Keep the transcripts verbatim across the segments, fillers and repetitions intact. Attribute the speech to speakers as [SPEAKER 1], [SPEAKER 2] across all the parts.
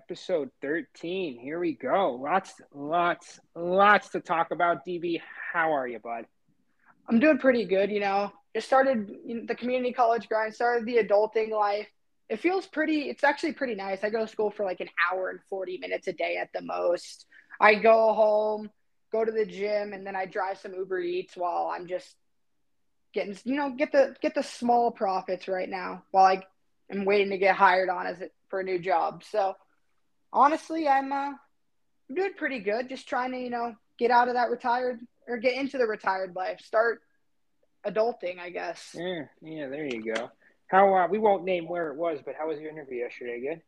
[SPEAKER 1] episode thirteen. Here we go. Lots, lots, lots to talk about. D B, how are you, bud?
[SPEAKER 2] I'm doing pretty good, you know. Just started the community college grind, started the adulting life. It feels pretty, it's actually pretty nice. I go to school for like an hour and forty minutes a day at the most. I go home, go to the gym, and then I drive some Uber Eats while I'm just getting, you know, get the get the small profits right now while I am waiting to get hired on as it for a new job. So honestly, I'm uh, I'm doing pretty good. Just trying to, you know, get out of that retired or get into the retired life. Start adulting, I guess.
[SPEAKER 1] Yeah, yeah, there you go. How uh, we won't name where it was, but how was your interview yesterday? Good.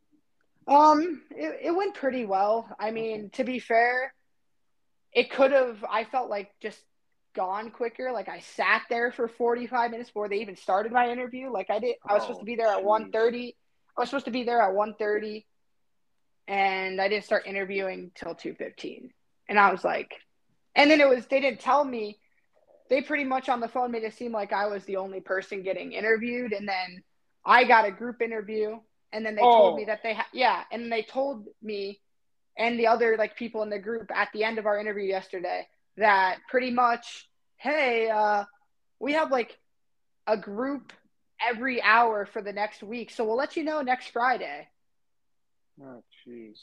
[SPEAKER 2] Um, it, it went pretty well. I mean,
[SPEAKER 1] Okay.
[SPEAKER 2] to be fair, it could have, I felt like just gone quicker. Like I sat there for forty-five minutes before they even started my interview. Like I did, I was supposed to
[SPEAKER 1] Oh,
[SPEAKER 2] be there at one
[SPEAKER 1] jeez.
[SPEAKER 2] thirty. I was supposed to be there at one thirty, and I didn't start interviewing till two fifteen. And I was like, and then it was, they didn't tell me. They pretty much on the phone made it seem like I was the only person getting interviewed. And then I got a group interview. And then they told me
[SPEAKER 1] Oh,
[SPEAKER 2] that they, ha- yeah. And they told me and the other like people in the group at the end of our interview yesterday that pretty much, hey, uh, we have like a group every hour for the next week. So we'll let you know next Friday.
[SPEAKER 1] oh, jeez.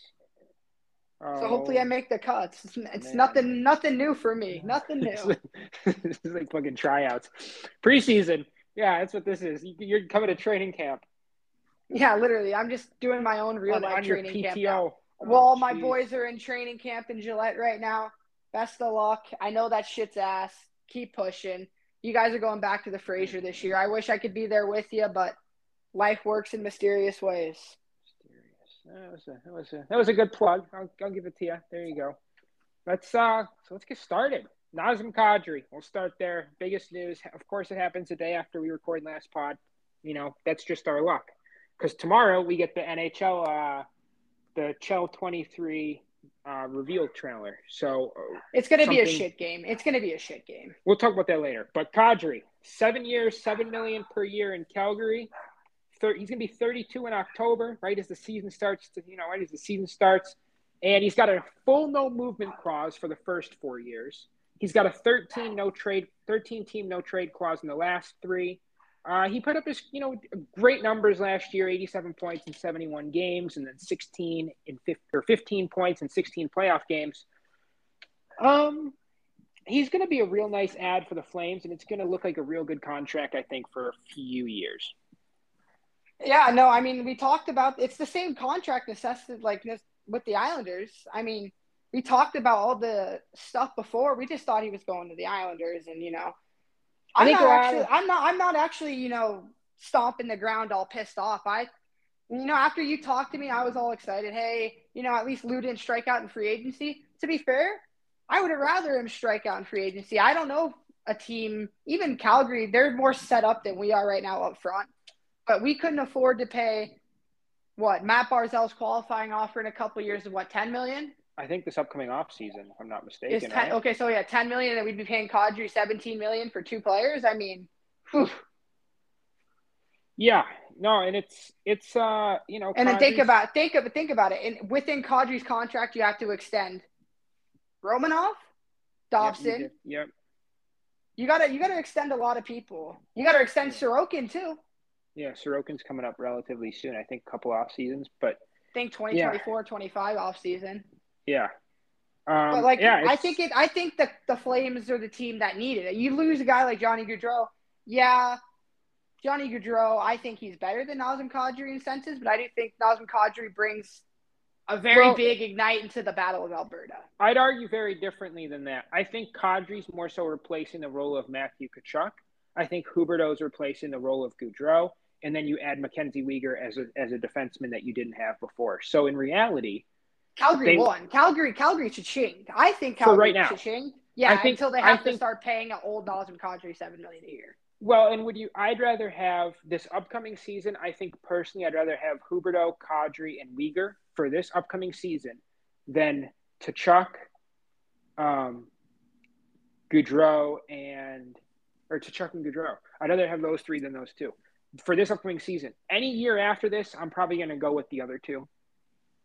[SPEAKER 2] So hopefully I
[SPEAKER 1] Oh,
[SPEAKER 2] make the cuts. It's, it's
[SPEAKER 1] man.
[SPEAKER 2] nothing, nothing new for me. Nothing
[SPEAKER 1] It's
[SPEAKER 2] new.
[SPEAKER 1] like, this is like fucking tryouts. Preseason. Yeah, that's what this is. You- You're coming to training camp
[SPEAKER 2] Yeah, literally. I'm just doing my own real
[SPEAKER 1] on,
[SPEAKER 2] life
[SPEAKER 1] on your
[SPEAKER 2] training camp now.
[SPEAKER 1] P T O. Oh,
[SPEAKER 2] Well, my
[SPEAKER 1] jeez.
[SPEAKER 2] boys are in training camp in Gillette right now. Best of luck. I know that shit's ass. Keep pushing. You guys are going back to the Fraser this year. I wish I could be there with you, but life works in mysterious ways.
[SPEAKER 1] That was a that was a that was a good plug. I'll I'll give it to you. There you go. Let's uh so let's get started. Nazem Kadri. We'll start there. Biggest news. Of course, it happens the day after we record last pod. You know that's just our luck. Because tomorrow we get the N H L uh the Chell twenty-three uh, reveal trailer. So uh,
[SPEAKER 2] It's going to be a
[SPEAKER 1] something
[SPEAKER 2] shit game. It's going to be a shit game.
[SPEAKER 1] we'll talk about that later. But Kadri, seven years, seven million per year in Calgary. He's going to be thirty-two in October, right as the season starts. To you know, right as the season starts, and he's got a full no movement clause for the first four years. He's got a thirteen no trade, thirteen team no trade clause in the last three. Uh, he put up his, you know, great numbers last year: eighty-seven points in seventy-one games, and then sixteen in fifty, or fifteen points in sixteen playoff games. Um, he's going to be a real nice ad for the Flames, and it's going to look like a real good contract, I think, for a few years.
[SPEAKER 2] Yeah, no, I mean, we talked about it's the same contract necessity like this with the Islanders. I mean, we talked about all the stuff before. We just thought he was going to the Islanders, and you know,
[SPEAKER 1] I
[SPEAKER 2] I'm
[SPEAKER 1] think a
[SPEAKER 2] not
[SPEAKER 1] lot
[SPEAKER 2] actually,
[SPEAKER 1] of
[SPEAKER 2] I'm not, I'm not actually, you know, stomping the ground all pissed off. I, you know, after you talked to me, I was all excited. Hey, you know, at least Lou didn't strike out in free agency. To be fair, I would have rather him strike out in free agency. I don't know if a team, even Calgary, they're more set up than we are right now up front. But we couldn't afford to pay what Matt Barzell's qualifying offer in a couple of years of what ten million
[SPEAKER 1] I think this upcoming off season, if I'm not
[SPEAKER 2] is
[SPEAKER 1] mistaken,
[SPEAKER 2] ten.
[SPEAKER 1] right?
[SPEAKER 2] Okay, so yeah, ten million, and we'd be paying Kadri seventeen million for two players. I mean, whew.
[SPEAKER 1] Yeah, no, and it's it's uh you know
[SPEAKER 2] And then think
[SPEAKER 1] Kadri's.
[SPEAKER 2] about think of think about it. And within Kadri's contract, you have to extend Romanov,
[SPEAKER 1] Yep, you
[SPEAKER 2] Dobson.
[SPEAKER 1] did. Yep.
[SPEAKER 2] You gotta you gotta extend a lot of people. You gotta extend
[SPEAKER 1] Yeah,
[SPEAKER 2] Sorokin too.
[SPEAKER 1] yeah. Sorokin's coming up relatively soon. I think a couple off seasons, but
[SPEAKER 2] I think twenty
[SPEAKER 1] yeah,
[SPEAKER 2] twenty-four, twenty-five off season.
[SPEAKER 1] yeah,
[SPEAKER 2] But
[SPEAKER 1] um,
[SPEAKER 2] like
[SPEAKER 1] yeah.
[SPEAKER 2] I think
[SPEAKER 1] It's
[SPEAKER 2] it I think the the Flames are the team that needed it. You lose a guy like Johnny Gaudreau. Yeah, Johnny Gaudreau, I think he's better than Nazem Kadri in senses, but I do think Nazem Kadri brings a very
[SPEAKER 1] well,
[SPEAKER 2] big ignite into the Battle of Alberta.
[SPEAKER 1] I'd argue very differently than that. I think Kadri's more so replacing the role of Matthew Tkachuk. I think Huberdeau's replacing the role of Gaudreau, and then you add Mackenzie Weegar as a as a defenseman that you didn't have before. So in reality,
[SPEAKER 2] Calgary
[SPEAKER 1] they
[SPEAKER 2] won. Calgary, Calgary should I think
[SPEAKER 1] for right
[SPEAKER 2] Calgary
[SPEAKER 1] now.
[SPEAKER 2] should ching.
[SPEAKER 1] I
[SPEAKER 2] Yeah,
[SPEAKER 1] think
[SPEAKER 2] until they
[SPEAKER 1] I
[SPEAKER 2] have to
[SPEAKER 1] think
[SPEAKER 2] start paying an old Nazem Kadri seven million a year.
[SPEAKER 1] well, and would you? I'd rather have this upcoming season. I think personally, I'd rather have Huberdeau, Kadri, and Weegar for this upcoming season than Tkachuk, um, Gaudreau, and or Tkachuk and Gaudreau. I'd rather have those three than those two for this upcoming season. Any year after this, I'm probably going to go with the other two.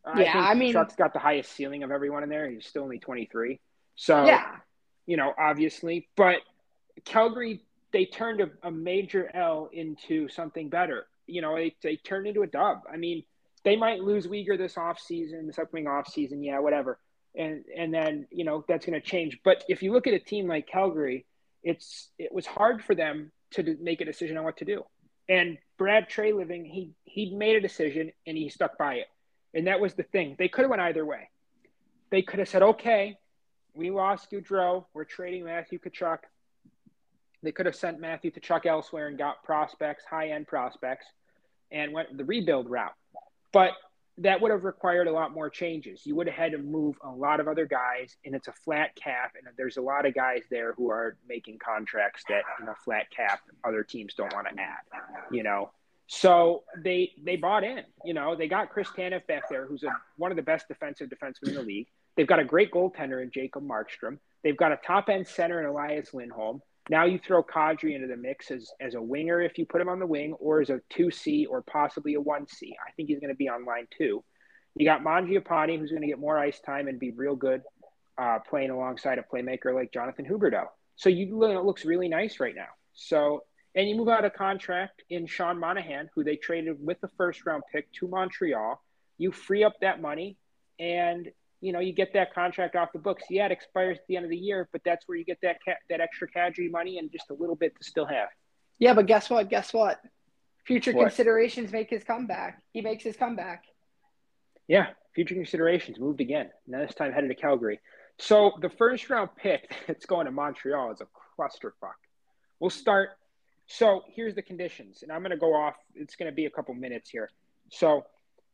[SPEAKER 1] I
[SPEAKER 2] Yeah,
[SPEAKER 1] think
[SPEAKER 2] I mean,
[SPEAKER 1] Tkachuk's got the highest ceiling of everyone in there. He's still only twenty-three. So,
[SPEAKER 2] yeah,
[SPEAKER 1] you know, obviously. But Calgary, they turned a, a major L into something better. You know, they, they turned into a dub. I mean, they might lose Uyghur this offseason, this upcoming offseason, yeah, whatever. And and then, you know, that's going to change. But if you look at a team like Calgary, it's it was hard for them to make a decision on what to do. And Brad Treliving, he he made a decision and he stuck by it. And that was the thing. They could have went either way. They could have said, okay, we lost Gaudreau. We're trading Matthew Tkachuk. They could have sent Matthew Tkachuk elsewhere and got prospects, high-end prospects, and went the rebuild route. But that would have required a lot more changes. You would have had to move a lot of other guys, and it's a flat cap, and there's a lot of guys there who are making contracts that in a flat cap other teams don't want to add, you know. So they they bought in, you know. They got Chris Tanev back there, who's a, one of the best defensive defensemen in the league. They've got a great goaltender in Jacob Markstrom. They've got a top-end center in Elias Lindholm. Now you throw Kadri into the mix as, as a winger if you put him on the wing, or as a two C or possibly a one C. I think he's going to be on line two. You got Mangiapane, who's going to get more ice time and be real good uh, playing alongside a playmaker like Jonathan Huberdeau. So you it looks really nice right now. So and you move out a contract in Sean Monahan, who they traded with the first round pick to Montreal. You free up that money, and you know, you get that contract off the books. Yeah, it expires at the end of the year, but that's where you get that ca- that extra Kadri money and just a little bit to still have.
[SPEAKER 2] Yeah, but guess what? Guess what? Future
[SPEAKER 1] what?
[SPEAKER 2] considerations make his comeback. He makes his comeback.
[SPEAKER 1] Yeah, future considerations moved again. Now this time headed to Calgary. So the first round pick that's going to Montreal is a clusterfuck. We'll start. So here's the conditions, and I'm going to go off. It's going to be a couple minutes here. So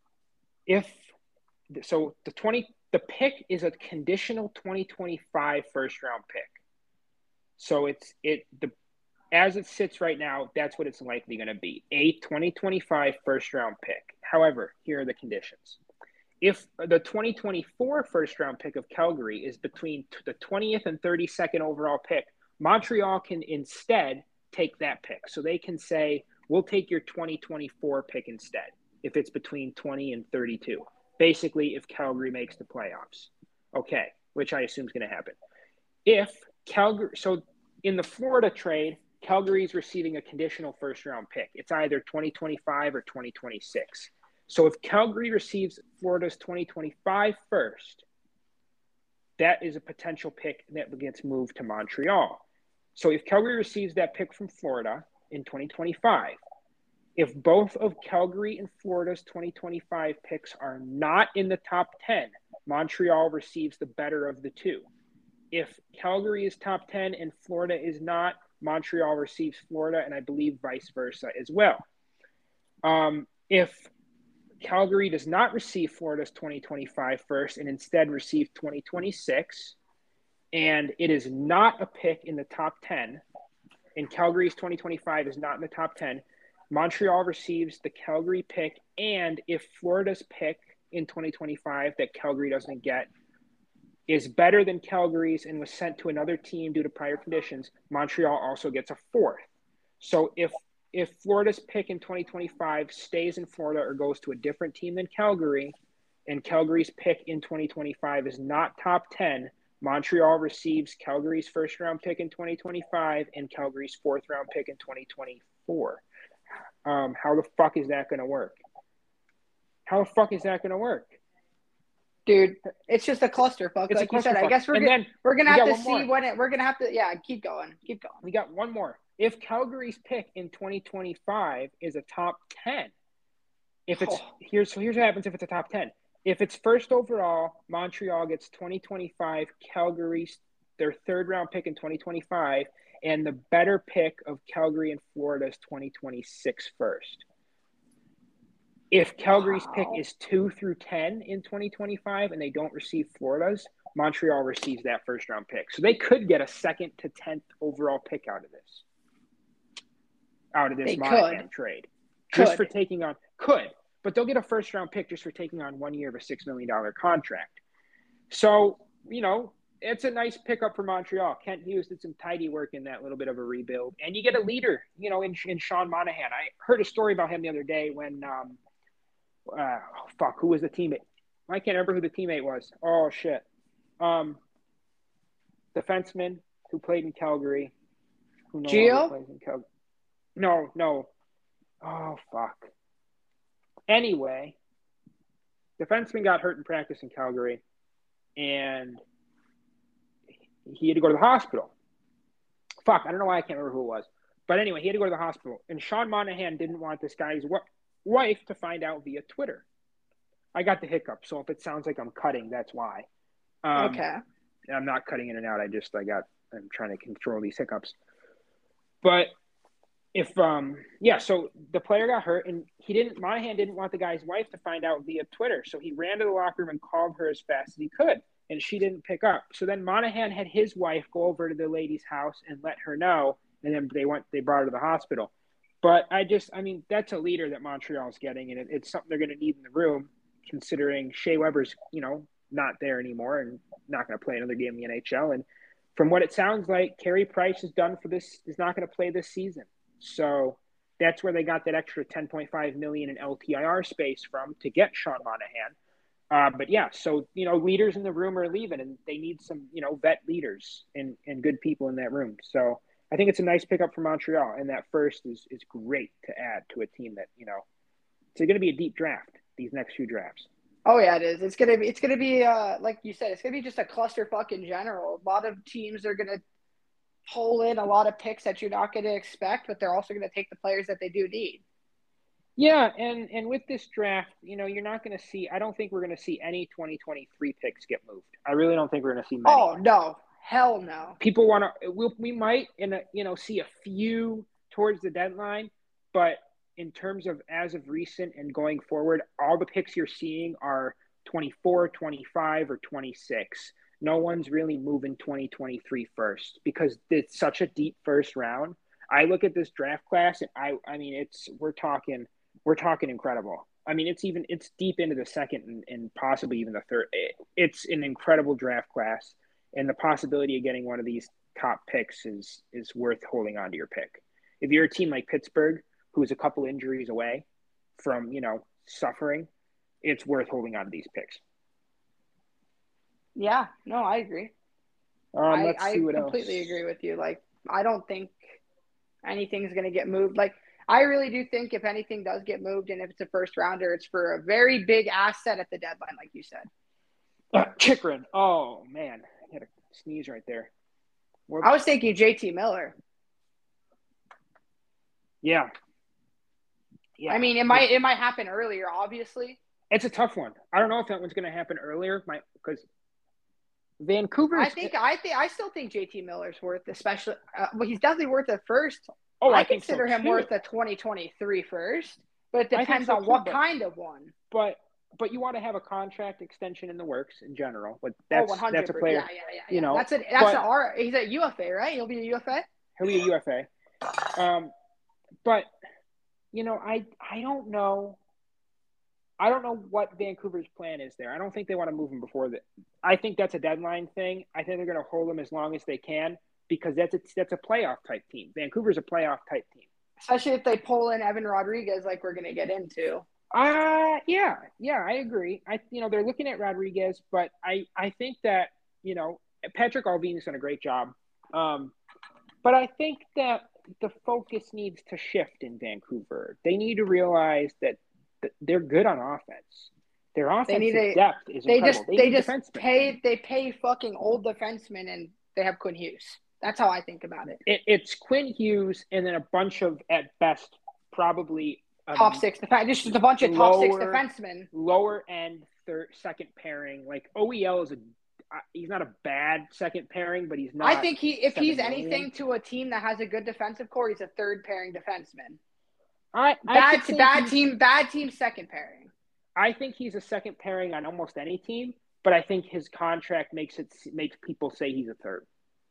[SPEAKER 1] if so, the twenty. The pick is a conditional twenty twenty-five first round pick. So it's it the as it sits right now, that's what it's likely going to be. A twenty twenty-five first round pick. However, here are the conditions. If the twenty twenty-four first round pick of Calgary is between the twentieth and thirty-second overall pick, Montreal can instead take that pick. So they can say, we'll take your twenty twenty-four pick instead if it's between twenty and thirty-two. Basically, if Calgary makes the playoffs. Okay, which I assume is going to happen. If Calgary, so in the Florida trade, Calgary is receiving a conditional first-round pick. It's either twenty twenty-five or twenty twenty-six. So if Calgary receives Florida's twenty twenty-five first, that is a potential pick that gets moved to Montreal. So if Calgary receives that pick from Florida in twenty twenty-five, if both of Calgary and Florida's twenty twenty-five picks are not in the top ten, Montreal receives the better of the two. If Calgary is top ten and Florida is not, Montreal receives Florida, and I believe vice versa as well. Um, if Calgary does not receive Florida's twenty twenty-five first and instead receive twenty twenty-six, and it is not a pick in the top ten, and Calgary's twenty twenty-five is not in the top ten, Montreal receives the Calgary pick, and if Florida's pick in twenty twenty-five that Calgary doesn't get is better than Calgary's and was sent to another team due to prior conditions, Montreal also gets a fourth. So if if Florida's pick in twenty twenty-five stays in Florida or goes to a different team than Calgary, and Calgary's pick in twenty twenty-five is not top ten, Montreal receives Calgary's first round pick in twenty twenty-five and Calgary's fourth round pick in twenty twenty-four. Um, how the fuck is that going to work? How the fuck is that going to work?
[SPEAKER 2] Dude, it's just a clusterfuck.
[SPEAKER 1] It's
[SPEAKER 2] like
[SPEAKER 1] a
[SPEAKER 2] you said, I
[SPEAKER 1] clusterfuck.
[SPEAKER 2] guess we're
[SPEAKER 1] And
[SPEAKER 2] gonna
[SPEAKER 1] then
[SPEAKER 2] we're gonna
[SPEAKER 1] we
[SPEAKER 2] have
[SPEAKER 1] got
[SPEAKER 2] to
[SPEAKER 1] one
[SPEAKER 2] see
[SPEAKER 1] more.
[SPEAKER 2] when it. We're gonna have to. Yeah, keep going, keep going.
[SPEAKER 1] We got one more. If Calgary's pick in twenty twenty-five is a top ten, if it's
[SPEAKER 2] Oh.
[SPEAKER 1] here's so here's what happens if it's a top ten. If it's first overall, Montreal gets twenty twenty-five, Calgary's their third round pick in twenty twenty-five, and the better pick of Calgary and Florida's twenty twenty-six first. If Calgary's
[SPEAKER 2] Wow.
[SPEAKER 1] pick is two through ten in twenty twenty-five and they don't receive Florida's, Montreal receives that first round pick. So they could get a second to tenth overall pick out of this. Out of this
[SPEAKER 2] They
[SPEAKER 1] Monahan
[SPEAKER 2] could.
[SPEAKER 1] trade.
[SPEAKER 2] Could.
[SPEAKER 1] Just for taking on could, but they'll get a first round pick just for taking on one year of a six million dollars contract. So, you know, it's a nice pickup for Montreal. Kent Hughes did some tidy work in that little bit of a rebuild. And you get a leader, you know, in, in Sean Monahan. I heard a story about him the other day when, um, uh, oh, fuck, who was the teammate? I can't remember who the teammate was. Oh shit. Um, defenseman who played in Calgary, who no longer
[SPEAKER 2] Gio?
[SPEAKER 1] plays in Calgary. No, no. Oh fuck. Anyway, defenseman got hurt in practice in Calgary, and he had to go to the hospital. Fuck, I don't know why I can't remember who it was. But anyway, he had to go to the hospital. And Sean Monahan didn't want this guy's wife to find out via Twitter. I got the hiccup, so if it sounds like I'm cutting, that's why. Um,
[SPEAKER 2] Okay.
[SPEAKER 1] I'm not cutting in and out. I just, I got, I'm trying to control these hiccups. But if, um, yeah, so the player got hurt, and he didn't, Monahan didn't want the guy's wife to find out via Twitter. So he ran to the locker room and called her as fast as he could. And she didn't pick up. So then Monahan had his wife go over to the lady's house and let her know, and then they went, they brought her to the hospital. But I just, I mean, that's a leader that Montreal's getting, and it, it's something they're going to need in the room, considering Shea Weber's, you know, not there anymore and not going to play another game in the N H L. And from what it sounds like, Carey Price is done for this, is not going to play this season. So that's where they got that extra ten point five million dollars in L T I R space from to get Sean Monahan. Uh, but yeah, so, you know, leaders in the room are leaving, and they need some, you know, vet leaders and, and good people in that room. So I think it's a nice pickup for Montreal. And that first is, is great to add to a team that, you know, it's going to be a deep draft, these next few drafts.
[SPEAKER 2] Oh yeah, it is. It's gonna be. It's gonna be. Uh, like you said, it's gonna be just a clusterfuck in general. A lot of teams are gonna pull in a lot of picks that you're not gonna expect, but they're also gonna take the players that they do need.
[SPEAKER 1] Yeah, and, and with this draft, you know, you're not going to see – I don't think we're going to see any twenty twenty-three picks get moved. I really don't think we're going to see many.
[SPEAKER 2] Oh, no. Hell no.
[SPEAKER 1] People want to we'll, – we might, in a, you know, see a few towards the deadline, but in terms of as of recent and going forward, all the picks you're seeing are twenty-four, twenty-five, or twenty-six. No one's really moving twenty twenty-three first because it's such a deep first round. I look at this draft class, and I, I mean, it's – we're talking – We're talking incredible. I mean, it's even it's deep into the second and, and possibly even the third. It's an incredible draft class, and the possibility of getting one of these top picks is is worth holding on to your pick. If you're a team like Pittsburgh, who's a couple injuries away from, you know, suffering, it's worth holding on to these picks.
[SPEAKER 2] Yeah, no, I agree.
[SPEAKER 1] Um,
[SPEAKER 2] I,
[SPEAKER 1] let's
[SPEAKER 2] I
[SPEAKER 1] see what
[SPEAKER 2] completely
[SPEAKER 1] else.
[SPEAKER 2] agree with you. Like, I don't think anything's going to get moved. Like, I really do think if anything does get moved, and if it's a first rounder, it's for a very big asset at the deadline, like you said.
[SPEAKER 1] Uh, Chikrin. Oh, man. I had a sneeze right there.
[SPEAKER 2] Whoops. I was thinking J T Miller.
[SPEAKER 1] Yeah. Yeah.
[SPEAKER 2] I mean, it might it might happen earlier, obviously.
[SPEAKER 1] It's a tough one. I don't know if that one's going to happen earlier, because Vancouver.
[SPEAKER 2] I think I think I still think J T Miller's worth, especially. Uh, well, he's definitely worth a first.
[SPEAKER 1] Oh, I,
[SPEAKER 2] I consider
[SPEAKER 1] so
[SPEAKER 2] him
[SPEAKER 1] too.
[SPEAKER 2] worth a twenty twenty-three first, but it depends
[SPEAKER 1] so
[SPEAKER 2] on
[SPEAKER 1] too,
[SPEAKER 2] what
[SPEAKER 1] but,
[SPEAKER 2] kind of one.
[SPEAKER 1] But but you want to have a contract extension in the works in general. But that's
[SPEAKER 2] oh,
[SPEAKER 1] that's a player.
[SPEAKER 2] Yeah, yeah, yeah.
[SPEAKER 1] You
[SPEAKER 2] yeah.
[SPEAKER 1] know,
[SPEAKER 2] that's a that's
[SPEAKER 1] but,
[SPEAKER 2] an R. He's a U F A, right? He'll be a U F A.
[SPEAKER 1] He'll be a U F A. Um, but you know, I I don't know. I don't know what Vancouver's plan is there. I don't think they want to move him before that. I think that's a deadline thing. I think they're going to hold him as long as they can, because that's a, that's a playoff type team. Vancouver's a playoff type team.
[SPEAKER 2] Especially if they pull in Evan Rodriguez, like we're going to get into.
[SPEAKER 1] Uh, yeah, yeah, I agree. I, you know, they're looking at Rodriguez, but I, I think that, you know, Patrick Allvin's done a great job. Um, but I think that the focus needs to shift in Vancouver. They need to realize that they're good on offense. Their offensive a, depth is
[SPEAKER 2] they
[SPEAKER 1] incredible.
[SPEAKER 2] Just, they, they just defensemen. pay they pay fucking old defensemen, and they have Quinn Hughes. That's how I think about it.
[SPEAKER 1] it it's Quinn Hughes and then a bunch of, at best, probably um,
[SPEAKER 2] top six defense. Just a bunch of top lower, six defensemen.
[SPEAKER 1] Lower end third second pairing. Like O E L is a he's not a bad second pairing, but he's not.
[SPEAKER 2] I think he if he's
[SPEAKER 1] million.
[SPEAKER 2] anything to a team that has a good defensive core, he's a third pairing defenseman.
[SPEAKER 1] I, I
[SPEAKER 2] bad bad team bad team second pairing.
[SPEAKER 1] I think he's a second pairing on almost any team, but I think his contract makes it makes people say he's a third.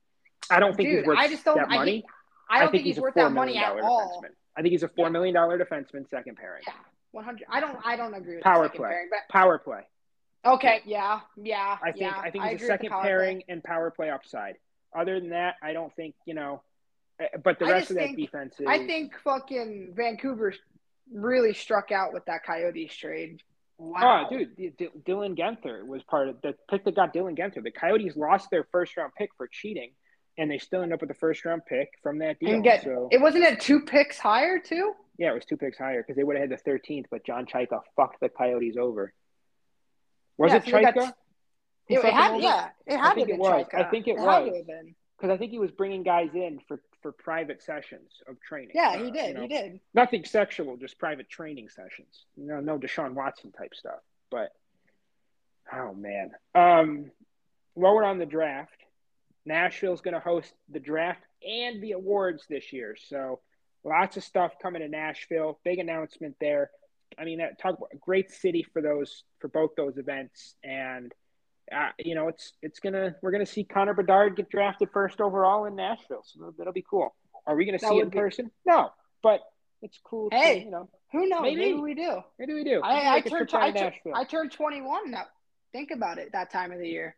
[SPEAKER 1] I don't think
[SPEAKER 2] Dude,
[SPEAKER 1] he's worth
[SPEAKER 2] I just don't,
[SPEAKER 1] that money.
[SPEAKER 2] I, I don't
[SPEAKER 1] I think,
[SPEAKER 2] think he's,
[SPEAKER 1] he's
[SPEAKER 2] worth that money at all.
[SPEAKER 1] Defenseman. I think he's a four yeah. million dollar defenseman, second pairing.
[SPEAKER 2] Yeah, one hundred. I don't. I don't agree with
[SPEAKER 1] power
[SPEAKER 2] the second
[SPEAKER 1] play.
[SPEAKER 2] pairing, but
[SPEAKER 1] power play.
[SPEAKER 2] Okay. Yeah. Yeah.
[SPEAKER 1] I think.
[SPEAKER 2] Yeah,
[SPEAKER 1] I think
[SPEAKER 2] I
[SPEAKER 1] he's a second pairing
[SPEAKER 2] play.
[SPEAKER 1] and power play upside. Other than that, I don't think you know. But the rest of that
[SPEAKER 2] think,
[SPEAKER 1] defense is.
[SPEAKER 2] I think fucking Vancouver really struck out with that Coyotes trade. Wow.
[SPEAKER 1] Oh, dude, D- D- Dylan Genther was part of the pick that got Dylan Genther. The Coyotes lost their first round pick for cheating, and they still end up with a first round pick from that deal.
[SPEAKER 2] And get
[SPEAKER 1] so
[SPEAKER 2] it wasn't it two picks higher too?
[SPEAKER 1] yeah, it was two picks higher because they would have had the thirteenth, but John Chaika fucked the Coyotes over. Was
[SPEAKER 2] Yeah,
[SPEAKER 1] it
[SPEAKER 2] so they got-
[SPEAKER 1] Chaika? who
[SPEAKER 2] It,
[SPEAKER 1] fucked
[SPEAKER 2] it had,
[SPEAKER 1] them over?
[SPEAKER 2] yeah, it
[SPEAKER 1] I
[SPEAKER 2] had to
[SPEAKER 1] think
[SPEAKER 2] have
[SPEAKER 1] it
[SPEAKER 2] been
[SPEAKER 1] was.
[SPEAKER 2] Chaika.
[SPEAKER 1] I think it,
[SPEAKER 2] it had
[SPEAKER 1] was
[SPEAKER 2] to have been.
[SPEAKER 1] because I think he was bringing guys in for, for private sessions of training.
[SPEAKER 2] Yeah,
[SPEAKER 1] Uh,
[SPEAKER 2] he did.
[SPEAKER 1] you know,
[SPEAKER 2] He did.
[SPEAKER 1] Nothing sexual, just private training sessions. No, no Deshaun Watson type stuff. But oh man. Um, while we're on the draft, Nashville's going to host the draft and the awards this year. So lots of stuff coming to Nashville. Big announcement there. I mean, that talk about a great city for those for both those events, and uh, you know, it's it's gonna we're gonna see Connor Bedard get drafted first overall in Nashville. So that'll, that'll be cool. Are we gonna
[SPEAKER 2] That
[SPEAKER 1] see it
[SPEAKER 2] would
[SPEAKER 1] in
[SPEAKER 2] be-
[SPEAKER 1] person? No, but it's cool.
[SPEAKER 2] Hey,
[SPEAKER 1] to, you know,
[SPEAKER 2] Who knows?
[SPEAKER 1] Maybe.
[SPEAKER 2] Maybe, we do.
[SPEAKER 1] maybe we do.
[SPEAKER 2] I,
[SPEAKER 1] Maybe
[SPEAKER 2] I
[SPEAKER 1] make a
[SPEAKER 2] turned
[SPEAKER 1] trip
[SPEAKER 2] I,
[SPEAKER 1] down to
[SPEAKER 2] tur-
[SPEAKER 1] Nashville.
[SPEAKER 2] I turned twenty-one now. Think about it. That time of the year.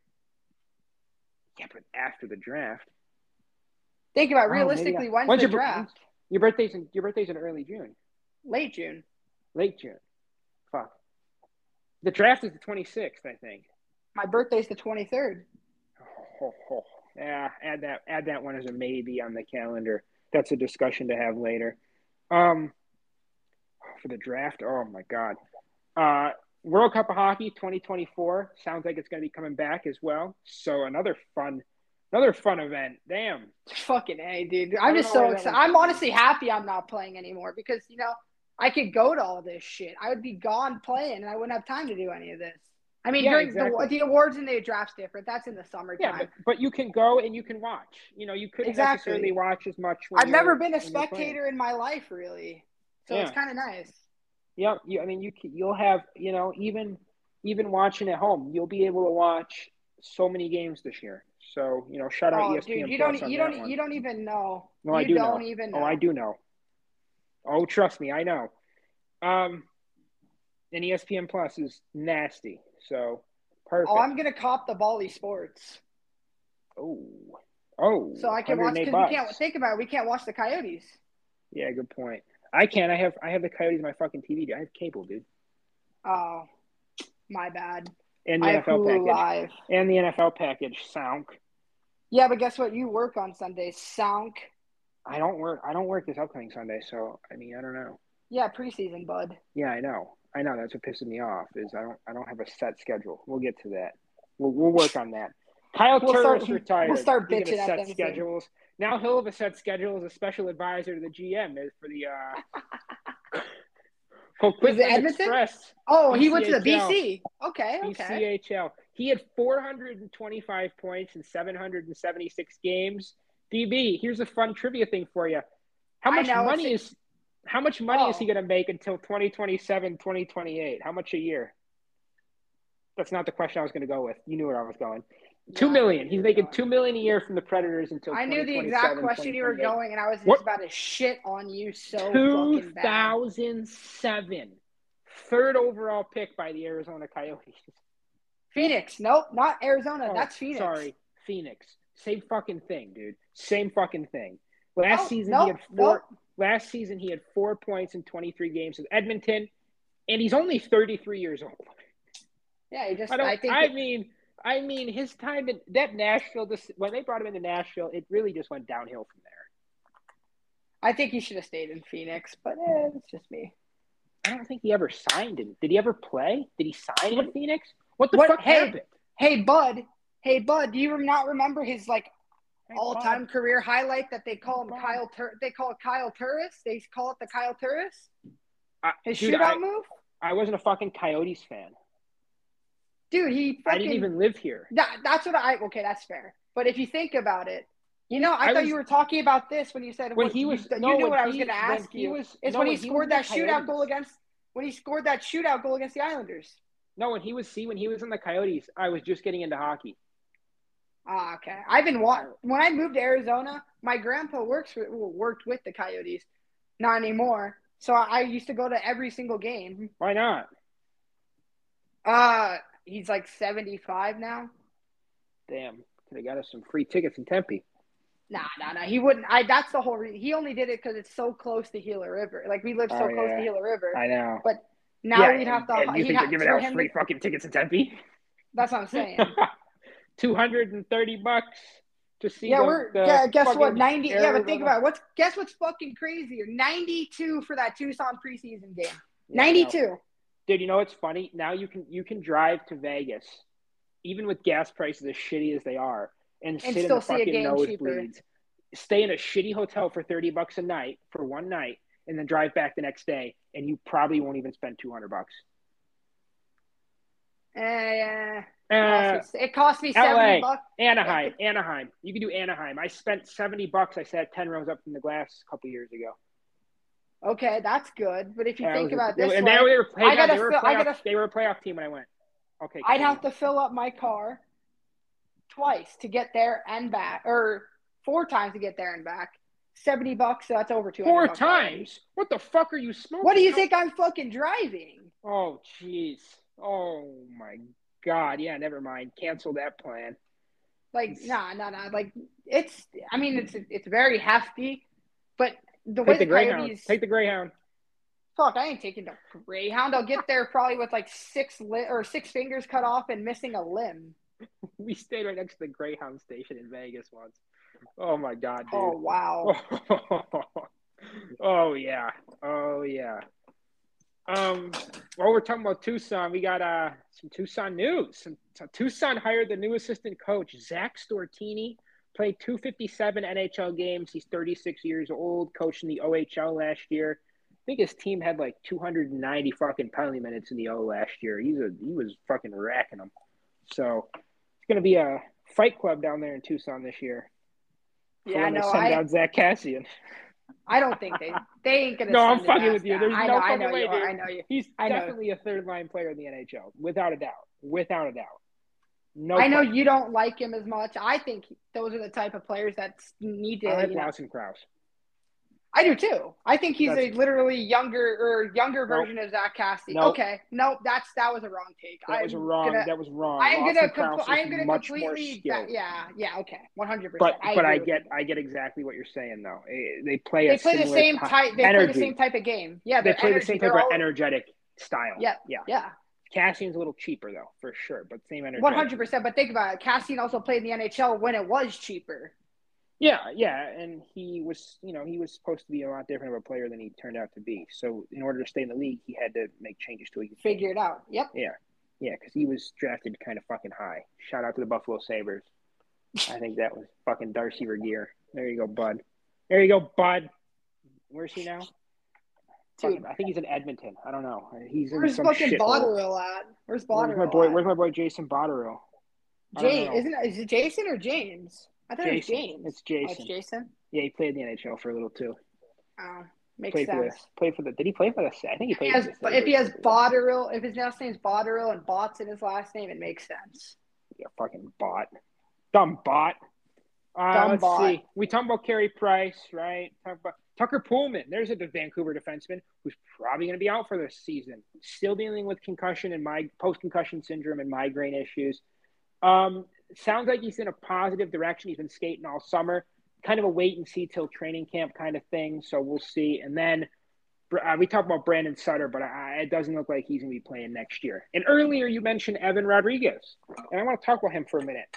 [SPEAKER 1] Yeah, but after the draft.
[SPEAKER 2] Think about it.
[SPEAKER 1] Oh, maybe
[SPEAKER 2] Realistically,
[SPEAKER 1] not.
[SPEAKER 2] when's
[SPEAKER 1] When's
[SPEAKER 2] the
[SPEAKER 1] your-
[SPEAKER 2] draft?
[SPEAKER 1] Your birthday's in your birthday's in early June,
[SPEAKER 2] Late June.
[SPEAKER 1] late June. Fuck. The draft is the twenty-sixth, I think.
[SPEAKER 2] My birthday's the twenty-third.
[SPEAKER 1] Oh, oh, oh. Yeah, add that add that one as a maybe on the calendar. That's a discussion to have later. Um, for the draft, oh my god. Uh, World Cup of Hockey twenty twenty-four sounds like it's going to be coming back as well. So another fun, another fun event. Damn.
[SPEAKER 2] Fucking A, dude.
[SPEAKER 1] I
[SPEAKER 2] I'm
[SPEAKER 1] don't
[SPEAKER 2] just
[SPEAKER 1] know
[SPEAKER 2] so
[SPEAKER 1] why that
[SPEAKER 2] excited.
[SPEAKER 1] one's
[SPEAKER 2] I'm
[SPEAKER 1] coming.
[SPEAKER 2] honestly happy I'm not playing anymore because, you know, I could go to all this shit. I would be gone playing and I wouldn't have time to do any of this. I mean,
[SPEAKER 1] Yeah,
[SPEAKER 2] during
[SPEAKER 1] exactly.
[SPEAKER 2] the, the awards and the draft's different. That's in the summertime.
[SPEAKER 1] Yeah, but, but you can go and you can watch. You know, you couldn't
[SPEAKER 2] Exactly.
[SPEAKER 1] necessarily watch as much. When
[SPEAKER 2] I've
[SPEAKER 1] you're-
[SPEAKER 2] never been a
[SPEAKER 1] when you're playing.
[SPEAKER 2] spectator in my life, really. So it's
[SPEAKER 1] Yeah.
[SPEAKER 2] kind of nice.
[SPEAKER 1] Yeah, you, I mean, you can- you'll have, you know, even even watching at home, you'll be able to watch so many games this year. So, you know, shout out
[SPEAKER 2] Oh,
[SPEAKER 1] E S P N
[SPEAKER 2] dude, you
[SPEAKER 1] Plus
[SPEAKER 2] don't,
[SPEAKER 1] on
[SPEAKER 2] you
[SPEAKER 1] that
[SPEAKER 2] don't,
[SPEAKER 1] one.
[SPEAKER 2] you don't even know.
[SPEAKER 1] No,
[SPEAKER 2] you
[SPEAKER 1] I do
[SPEAKER 2] don't
[SPEAKER 1] know.
[SPEAKER 2] even know.
[SPEAKER 1] Oh, I do know. Oh, trust me, I know. Um, and E S P N Plus is nasty. So perfect.
[SPEAKER 2] Oh, I'm gonna cop the Bally Sports,
[SPEAKER 1] Oh, oh.
[SPEAKER 2] so I can watch
[SPEAKER 1] one hundred eight
[SPEAKER 2] because we can't
[SPEAKER 1] bucks.
[SPEAKER 2] think about it. We can't watch the Coyotes.
[SPEAKER 1] Yeah, good point. I can't. I have I have the Coyotes on my fucking T V. I have cable, dude,
[SPEAKER 2] Oh, my bad.
[SPEAKER 1] and the
[SPEAKER 2] I
[SPEAKER 1] N
[SPEAKER 2] have
[SPEAKER 1] F L
[SPEAKER 2] Hulu
[SPEAKER 1] package,
[SPEAKER 2] Live.
[SPEAKER 1] and the N F L package. Sound.
[SPEAKER 2] Yeah, but guess what? You work on Sundays. Sound.
[SPEAKER 1] I don't work. I don't work this upcoming Sunday, so I mean, I don't know.
[SPEAKER 2] Yeah, preseason, bud.
[SPEAKER 1] Yeah, I know. I know. That's what pisses me off. Is I don't. I don't have a set schedule. We'll get to that. We'll we'll work on that. Kyle
[SPEAKER 2] We'll
[SPEAKER 1] Turris
[SPEAKER 2] start-
[SPEAKER 1] retired.
[SPEAKER 2] we'll start
[SPEAKER 1] Speaking
[SPEAKER 2] bitching
[SPEAKER 1] of
[SPEAKER 2] at
[SPEAKER 1] set
[SPEAKER 2] them soon.
[SPEAKER 1] schedules. Now he'll have a set schedule as a special advisor to the G M is for the uh, Coquitlam
[SPEAKER 2] Edmonton?
[SPEAKER 1] Express.
[SPEAKER 2] Oh, he went to the
[SPEAKER 1] B C H L.
[SPEAKER 2] B C. Okay, okay.
[SPEAKER 1] B C H L. He had four hundred twenty-five points in seven hundred seventy-six games. D B, here's a fun trivia thing for you. How
[SPEAKER 2] I
[SPEAKER 1] much
[SPEAKER 2] know,
[SPEAKER 1] money
[SPEAKER 2] it's-
[SPEAKER 1] is how much money is
[SPEAKER 2] Oh.
[SPEAKER 1] he going to make until twenty twenty-seven, twenty twenty-eight? How much a year? That's not the question I was going to go with. You knew where I was going. Two
[SPEAKER 2] Yeah, I
[SPEAKER 1] million.
[SPEAKER 2] knew
[SPEAKER 1] He's
[SPEAKER 2] you were
[SPEAKER 1] making
[SPEAKER 2] going.
[SPEAKER 1] two million a year from the Predators until
[SPEAKER 2] I knew the
[SPEAKER 1] twenty
[SPEAKER 2] exact
[SPEAKER 1] twenty-seven,
[SPEAKER 2] question you were
[SPEAKER 1] twenty twenty-eight.
[SPEAKER 2] going, and I was just
[SPEAKER 1] What-
[SPEAKER 2] about to shit on you so
[SPEAKER 1] two
[SPEAKER 2] fucking bad.
[SPEAKER 1] thousand seven. Third overall pick by the Arizona Coyotes.
[SPEAKER 2] Phoenix. Nope, not Arizona.
[SPEAKER 1] Oh,
[SPEAKER 2] That's Phoenix.
[SPEAKER 1] Sorry, Phoenix. Same fucking thing, dude. Same fucking thing. Last
[SPEAKER 2] Nope,
[SPEAKER 1] season
[SPEAKER 2] nope,
[SPEAKER 1] he had four.
[SPEAKER 2] nope.
[SPEAKER 1] Last season he had four points in twenty-three games with Edmonton, and he's only thirty-three years old.
[SPEAKER 2] Yeah, he just.
[SPEAKER 1] I
[SPEAKER 2] I,
[SPEAKER 1] don't.
[SPEAKER 2] think.
[SPEAKER 1] I
[SPEAKER 2] it-
[SPEAKER 1] mean, I mean, his time in that Nashville. This when they brought him into Nashville, it really just went downhill from there.
[SPEAKER 2] I think he should have stayed in Phoenix, but eh, it's just me.
[SPEAKER 1] I don't think he ever signed in. Did he ever play? Did he sign in Phoenix? What the
[SPEAKER 2] What-
[SPEAKER 1] fuck
[SPEAKER 2] hey,
[SPEAKER 1] happened?
[SPEAKER 2] Hey, Bud. Hey, Bud. Do you not remember his like
[SPEAKER 1] Hey,
[SPEAKER 2] all-time
[SPEAKER 1] Bob.
[SPEAKER 2] career highlight that they call him
[SPEAKER 1] Bob.
[SPEAKER 2] Kyle? Tur- they call it Kyle Turris. They call it the Kyle Turris.
[SPEAKER 1] I,
[SPEAKER 2] His
[SPEAKER 1] dude,
[SPEAKER 2] shootout
[SPEAKER 1] I,
[SPEAKER 2] move.
[SPEAKER 1] I wasn't a fucking Coyotes fan.
[SPEAKER 2] Dude, he fucking.
[SPEAKER 1] I didn't even live here.
[SPEAKER 2] That, that's what I. Okay, that's fair. But if you think about it, you know, I,
[SPEAKER 1] I
[SPEAKER 2] thought
[SPEAKER 1] was-
[SPEAKER 2] you were talking about this when you said
[SPEAKER 1] When
[SPEAKER 2] what-
[SPEAKER 1] he
[SPEAKER 2] you,
[SPEAKER 1] was
[SPEAKER 2] you
[SPEAKER 1] no,
[SPEAKER 2] knew
[SPEAKER 1] when
[SPEAKER 2] what I was
[SPEAKER 1] he-
[SPEAKER 2] going to
[SPEAKER 1] when
[SPEAKER 2] ask
[SPEAKER 1] he
[SPEAKER 2] you.
[SPEAKER 1] was-
[SPEAKER 2] It's
[SPEAKER 1] no,
[SPEAKER 2] when he
[SPEAKER 1] when he
[SPEAKER 2] scored
[SPEAKER 1] was
[SPEAKER 2] that
[SPEAKER 1] with the
[SPEAKER 2] shootout goal
[SPEAKER 1] Coyotes.
[SPEAKER 2] against when he scored that shootout goal against the Islanders.
[SPEAKER 1] No, when he was see when he was in the Coyotes, I was just getting into hockey.
[SPEAKER 2] Ah, okay. I've been wa- when I moved to Arizona. My grandpa works with, well, worked with the Coyotes, not anymore. So I, I used to go to every single game.
[SPEAKER 1] Why not?
[SPEAKER 2] Uh he's like seventy-five now.
[SPEAKER 1] Damn, could have got us some free tickets in Tempe.
[SPEAKER 2] Nah, nah, nah. He wouldn't. I. That's the whole reason. He only did it because it's so close to Gila River. Like we live so
[SPEAKER 1] Oh,
[SPEAKER 2] close
[SPEAKER 1] yeah.
[SPEAKER 2] to Gila River.
[SPEAKER 1] I know.
[SPEAKER 2] But Now
[SPEAKER 1] Yeah,
[SPEAKER 2] we'd have
[SPEAKER 1] and,
[SPEAKER 2] to.
[SPEAKER 1] and you
[SPEAKER 2] He'd
[SPEAKER 1] think they're
[SPEAKER 2] have
[SPEAKER 1] giving
[SPEAKER 2] for
[SPEAKER 1] out
[SPEAKER 2] him.
[SPEAKER 1] free
[SPEAKER 2] To,
[SPEAKER 1] fucking tickets in Tempe?
[SPEAKER 2] that's what I'm saying.
[SPEAKER 1] two hundred thirty bucks to see
[SPEAKER 2] Yeah,
[SPEAKER 1] the,
[SPEAKER 2] we're
[SPEAKER 1] the
[SPEAKER 2] guess what?
[SPEAKER 1] fucking
[SPEAKER 2] ninety. Yeah, but think
[SPEAKER 1] Arizona.
[SPEAKER 2] about it. What's guess what's fucking crazier? ninety-two for that Tucson preseason game.
[SPEAKER 1] Yeah, I know.
[SPEAKER 2] ninety-two.
[SPEAKER 1] Dude, you know what's funny? Now you can you can drive to Vegas, even with gas prices as shitty as they are, and,
[SPEAKER 2] And
[SPEAKER 1] sit in the
[SPEAKER 2] still see a
[SPEAKER 1] fucking
[SPEAKER 2] game cheaper.
[SPEAKER 1] nosebleeds. Stay in a shitty hotel for thirty bucks a night for one night, and then drive back the next day, and you probably won't even spend two hundred bucks.
[SPEAKER 2] Uh,
[SPEAKER 1] Uh,
[SPEAKER 2] it cost me
[SPEAKER 1] L A,
[SPEAKER 2] seventy bucks.
[SPEAKER 1] Anaheim, Anaheim. You can do Anaheim. I spent seventy bucks. I sat ten rows up from the glass a couple years ago.
[SPEAKER 2] Okay, that's good. But if you
[SPEAKER 1] Yeah,
[SPEAKER 2] think
[SPEAKER 1] was,
[SPEAKER 2] about
[SPEAKER 1] they,
[SPEAKER 2] this,
[SPEAKER 1] and
[SPEAKER 2] way,
[SPEAKER 1] they, they were, hey,
[SPEAKER 2] I
[SPEAKER 1] God,
[SPEAKER 2] gotta
[SPEAKER 1] they were a
[SPEAKER 2] fill, I
[SPEAKER 1] playoff.
[SPEAKER 2] gotta,
[SPEAKER 1] They were a playoff team when I went. Okay,
[SPEAKER 2] I'd
[SPEAKER 1] continue.
[SPEAKER 2] have to fill up my car twice to get there and back, or four times to get there and back. Seventy bucks, so that's over two hundred.
[SPEAKER 1] Four
[SPEAKER 2] bucks
[SPEAKER 1] times?
[SPEAKER 2] already.
[SPEAKER 1] What the fuck are you smoking?
[SPEAKER 2] What do you think I'm fucking driving?
[SPEAKER 1] Oh, jeez. Oh my God. Yeah, never mind. Cancel that plan.
[SPEAKER 2] Like, nah, nah, nah. Like, it's. I mean, it's it's very hefty, but the way
[SPEAKER 1] Take the
[SPEAKER 2] the
[SPEAKER 1] Greyhound.
[SPEAKER 2] Coyotes.
[SPEAKER 1] Take the Greyhound.
[SPEAKER 2] Fuck, I ain't taking the Greyhound. I'll get there probably with like six li- or six fingers cut off and missing a limb.
[SPEAKER 1] We stayed right next to the Greyhound station in Vegas once. Oh my God, dude.
[SPEAKER 2] Oh wow.
[SPEAKER 1] Oh yeah. Oh yeah. Um, while we're talking about Tucson, we got uh some Tucson news. Some, some Tucson hired the new assistant coach, Zach Stortini. Played two hundred fifty-seven N H L games. He's thirty-six years old. Coached in the O H L last year. I think his team had like two hundred ninety fucking penalty minutes in the O last year. He's a he was fucking racking them. So it's gonna be a fight club down there in Tucson this year.
[SPEAKER 2] Yeah,
[SPEAKER 1] when
[SPEAKER 2] no,
[SPEAKER 1] they send
[SPEAKER 2] I.
[SPEAKER 1] down Zach Cassian.
[SPEAKER 2] I don't think they they ain't gonna.
[SPEAKER 1] No, I'm
[SPEAKER 2] send
[SPEAKER 1] fucking
[SPEAKER 2] it
[SPEAKER 1] with you.
[SPEAKER 2] past
[SPEAKER 1] There's
[SPEAKER 2] that.
[SPEAKER 1] no
[SPEAKER 2] I know,
[SPEAKER 1] fucking
[SPEAKER 2] I know
[SPEAKER 1] way,
[SPEAKER 2] you
[SPEAKER 1] dude.
[SPEAKER 2] are. I know you.
[SPEAKER 1] He's
[SPEAKER 2] I know.
[SPEAKER 1] definitely a third line player in the N H L, without a doubt. Without a doubt. No.
[SPEAKER 2] I know
[SPEAKER 1] question.
[SPEAKER 2] you don't like him as much. I think those are the type of players that need to.
[SPEAKER 1] I like
[SPEAKER 2] you know,
[SPEAKER 1] Lawson Krause.
[SPEAKER 2] I do too. I think he's
[SPEAKER 1] That's-
[SPEAKER 2] a literally younger or younger
[SPEAKER 1] Nope.
[SPEAKER 2] version of Zach Cassidy.
[SPEAKER 1] Nope.
[SPEAKER 2] Okay, no, that's that was a wrong take.
[SPEAKER 1] That was a
[SPEAKER 2] I'm
[SPEAKER 1] wrong.
[SPEAKER 2] Gonna,
[SPEAKER 1] that was wrong.
[SPEAKER 2] I am
[SPEAKER 1] Lawson
[SPEAKER 2] gonna.
[SPEAKER 1] Krause
[SPEAKER 2] Compl- I am
[SPEAKER 1] is
[SPEAKER 2] gonna
[SPEAKER 1] much more
[SPEAKER 2] completely.
[SPEAKER 1] skilled.
[SPEAKER 2] That, yeah, yeah. Okay, one hundred
[SPEAKER 1] But
[SPEAKER 2] percent. I
[SPEAKER 1] but I
[SPEAKER 2] agree
[SPEAKER 1] get
[SPEAKER 2] with
[SPEAKER 1] I get exactly what you're saying though. Eh, They play
[SPEAKER 2] They
[SPEAKER 1] a
[SPEAKER 2] play the
[SPEAKER 1] similar
[SPEAKER 2] same
[SPEAKER 1] ty-
[SPEAKER 2] type. They
[SPEAKER 1] energy.
[SPEAKER 2] play the same type of game. Yeah,
[SPEAKER 1] They
[SPEAKER 2] they're
[SPEAKER 1] play
[SPEAKER 2] energy.
[SPEAKER 1] the same
[SPEAKER 2] They're
[SPEAKER 1] type of
[SPEAKER 2] all,
[SPEAKER 1] energetic style.
[SPEAKER 2] Yeah,
[SPEAKER 1] yeah,
[SPEAKER 2] yeah.
[SPEAKER 1] Cassian's a little cheaper though, for sure, but same energy.
[SPEAKER 2] One hundred percent. But think about it. Cassian also played in the N H L when it was cheaper.
[SPEAKER 1] Yeah, yeah, and he was, you know, he was supposed to be a lot different of a player than he turned out to be. So in order to stay in the league, he had to make changes to his game.
[SPEAKER 2] Figure it out. Yep.
[SPEAKER 1] Yeah, yeah, because he was drafted kind of fucking high. Shout out to the Buffalo Sabres. I think that was fucking Darcy Regier. There you go, bud. There you go, bud. Where's he now?
[SPEAKER 2] Dude,
[SPEAKER 1] fucking, I think he's in Edmonton. I don't know. He's in
[SPEAKER 2] where's
[SPEAKER 1] some
[SPEAKER 2] fucking
[SPEAKER 1] shithole.
[SPEAKER 2] Botterill at? Where's Botterill?
[SPEAKER 1] Where's my boy?
[SPEAKER 2] at?
[SPEAKER 1] Where's my boy Jason Botterill?
[SPEAKER 2] James, isn't it? Is it Jason or James? I thought
[SPEAKER 1] Jason.
[SPEAKER 2] it was James.
[SPEAKER 1] It's Jason.
[SPEAKER 2] Oh, it's Jason.
[SPEAKER 1] Yeah, he played in the N H L for a little too.
[SPEAKER 2] Oh, makes
[SPEAKER 1] played
[SPEAKER 2] sense.
[SPEAKER 1] For the, played for the. Did he play for the? I think he
[SPEAKER 2] If
[SPEAKER 1] played.
[SPEAKER 2] he has,
[SPEAKER 1] for the
[SPEAKER 2] but if he has
[SPEAKER 1] Sabres.
[SPEAKER 2] Botterill, if his last name's Botterill and Bott's in his last name, it makes sense.
[SPEAKER 1] Yeah, fucking bot. Dumb bot. Uh,
[SPEAKER 2] Dumb
[SPEAKER 1] let's
[SPEAKER 2] bot.
[SPEAKER 1] see. We talked about Carey Price, right? Talk about Tucker Pullman. There's a Vancouver defenseman who's probably going to be out for this season. Still dealing with concussion and my post-concussion syndrome and migraine issues. Um, sounds like he's in a positive direction. He's been skating all summer. Kind of a wait and see till training camp kind of thing. So we'll see. And then uh, we talked about Brandon Sutter, but I, it doesn't look like he's going to be playing next year. And earlier you mentioned Evan Rodriguez, and I want to talk about him for a minute.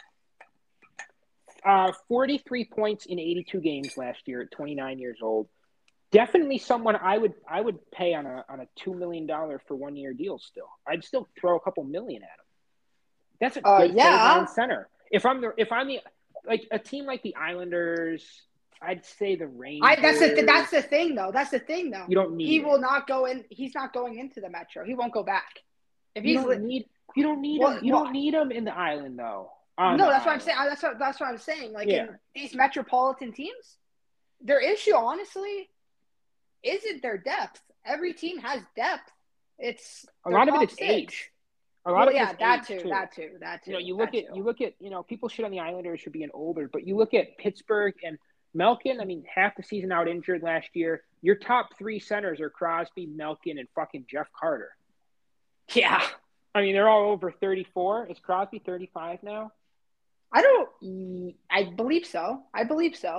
[SPEAKER 1] Uh, forty-three points in eighty-two games last year at twenty-nine years old. Definitely someone I would I would pay on a on a two million dollar for one year deal. Still, I'd still throw a couple million at him. That's a
[SPEAKER 2] Uh,
[SPEAKER 1] good
[SPEAKER 2] yeah.
[SPEAKER 1] third line center. If I'm the if I'm the like a team like the Islanders, I'd say the Rangers.
[SPEAKER 2] I that's the th- that's the thing though. That's the thing though.
[SPEAKER 1] You don't need.
[SPEAKER 2] He
[SPEAKER 1] it.
[SPEAKER 2] will not go in. He's not going into the Metro. He won't go back. If
[SPEAKER 1] You
[SPEAKER 2] he's
[SPEAKER 1] don't need. You don't need
[SPEAKER 2] What-
[SPEAKER 1] him. You
[SPEAKER 2] what?
[SPEAKER 1] don't need him in the island though. On
[SPEAKER 2] no,
[SPEAKER 1] the
[SPEAKER 2] that's what I'm
[SPEAKER 1] island.
[SPEAKER 2] saying. That's what that's what I'm saying. Like
[SPEAKER 1] Yeah.
[SPEAKER 2] in these metropolitan teams, their issue honestly isn't their depth. Every team has depth. It's
[SPEAKER 1] A
[SPEAKER 2] their
[SPEAKER 1] lot of it
[SPEAKER 2] top
[SPEAKER 1] is
[SPEAKER 2] six.
[SPEAKER 1] age. A lot
[SPEAKER 2] Well,
[SPEAKER 1] of it
[SPEAKER 2] yeah,
[SPEAKER 1] is
[SPEAKER 2] that
[SPEAKER 1] age,
[SPEAKER 2] too, that too, that too.
[SPEAKER 1] You know, you look
[SPEAKER 2] that
[SPEAKER 1] at
[SPEAKER 2] too.
[SPEAKER 1] you look at you know people shit on the Islanders for being older, but you look at Pittsburgh and Malkin. I mean, half the season out injured last year. Your top three centers are Crosby, Malkin, and fucking Jeff Carter.
[SPEAKER 2] Yeah.
[SPEAKER 1] I mean, they're all over thirty-four. Is Crosby thirty-five now?
[SPEAKER 2] I don't. I believe so. I believe so.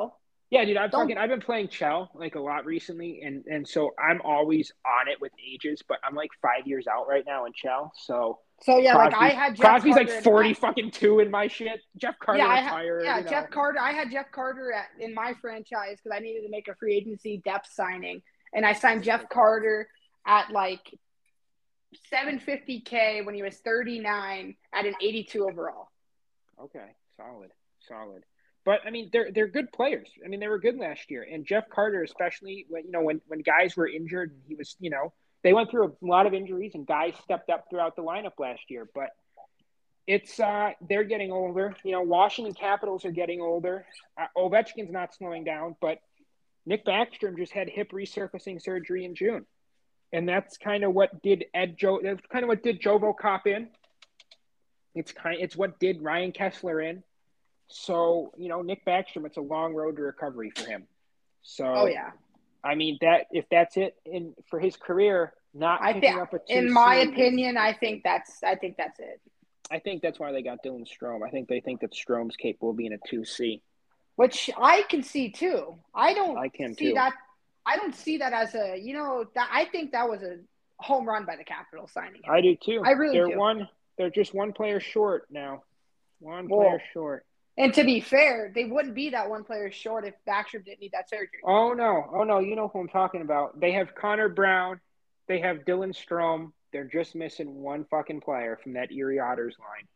[SPEAKER 1] Yeah, dude, I'm
[SPEAKER 2] Don't
[SPEAKER 1] fucking. I've been playing Chell like a lot recently, and and so I'm always on it with ages. But I'm like five years out right now in Chell, so
[SPEAKER 2] so yeah, like I
[SPEAKER 1] Crosby's
[SPEAKER 2] had Jeff
[SPEAKER 1] Crosby's like
[SPEAKER 2] Carter in
[SPEAKER 1] forty
[SPEAKER 2] my
[SPEAKER 1] fucking two in my shit. Jeff
[SPEAKER 2] yeah,
[SPEAKER 1] Carter
[SPEAKER 2] I ha-
[SPEAKER 1] retired,
[SPEAKER 2] yeah,
[SPEAKER 1] you know.
[SPEAKER 2] Jeff Carter. I had Jeff Carter at, in my franchise because I needed to make a free agency depth signing, and I signed Jeff Carter at like seven fifty K when he was thirty-nine at an eighty-two overall.
[SPEAKER 1] Okay, solid, solid. But I mean, they're they're good players. I mean, they were good last year, and Jeff Carter, especially when you know when when guys were injured, and he was you know they went through a lot of injuries, and guys stepped up throughout the lineup last year. But it's uh they're getting older. You know, Washington Capitals are getting older. Uh, Ovechkin's not slowing down, but Nick Backstrom just had hip resurfacing surgery in June, and that's kind of what did Ed Joe. That's kind of what did Jovo Cop in. It's kind. It's what did Ryan Kessler in. So, you know, Nick Backstrom, it's a long road to recovery for him. So,
[SPEAKER 2] oh yeah,
[SPEAKER 1] I mean that if that's it in for his career, not
[SPEAKER 2] I
[SPEAKER 1] picking
[SPEAKER 2] think,
[SPEAKER 1] up a two
[SPEAKER 2] in my
[SPEAKER 1] C,
[SPEAKER 2] opinion, I think that's I think that's it.
[SPEAKER 1] I think that's why they got Dylan Strome. I think they think that Strome's capable of being a two C.
[SPEAKER 2] Which I can see too. I don't
[SPEAKER 1] I can
[SPEAKER 2] see
[SPEAKER 1] too.
[SPEAKER 2] that. I don't see that as a you know that I think that was a home run by the Capitals signing him.
[SPEAKER 1] I do too.
[SPEAKER 2] I really
[SPEAKER 1] they're
[SPEAKER 2] do.
[SPEAKER 1] one. They're just one player short now. One
[SPEAKER 2] Well,
[SPEAKER 1] player short.
[SPEAKER 2] And to be fair, they wouldn't be that one player short if Backstrom didn't need that surgery.
[SPEAKER 1] Oh no, oh no, you know who I'm talking about. They have Connor Brown. They have Dylan Strome. They're just missing one fucking player from that Erie Otters line.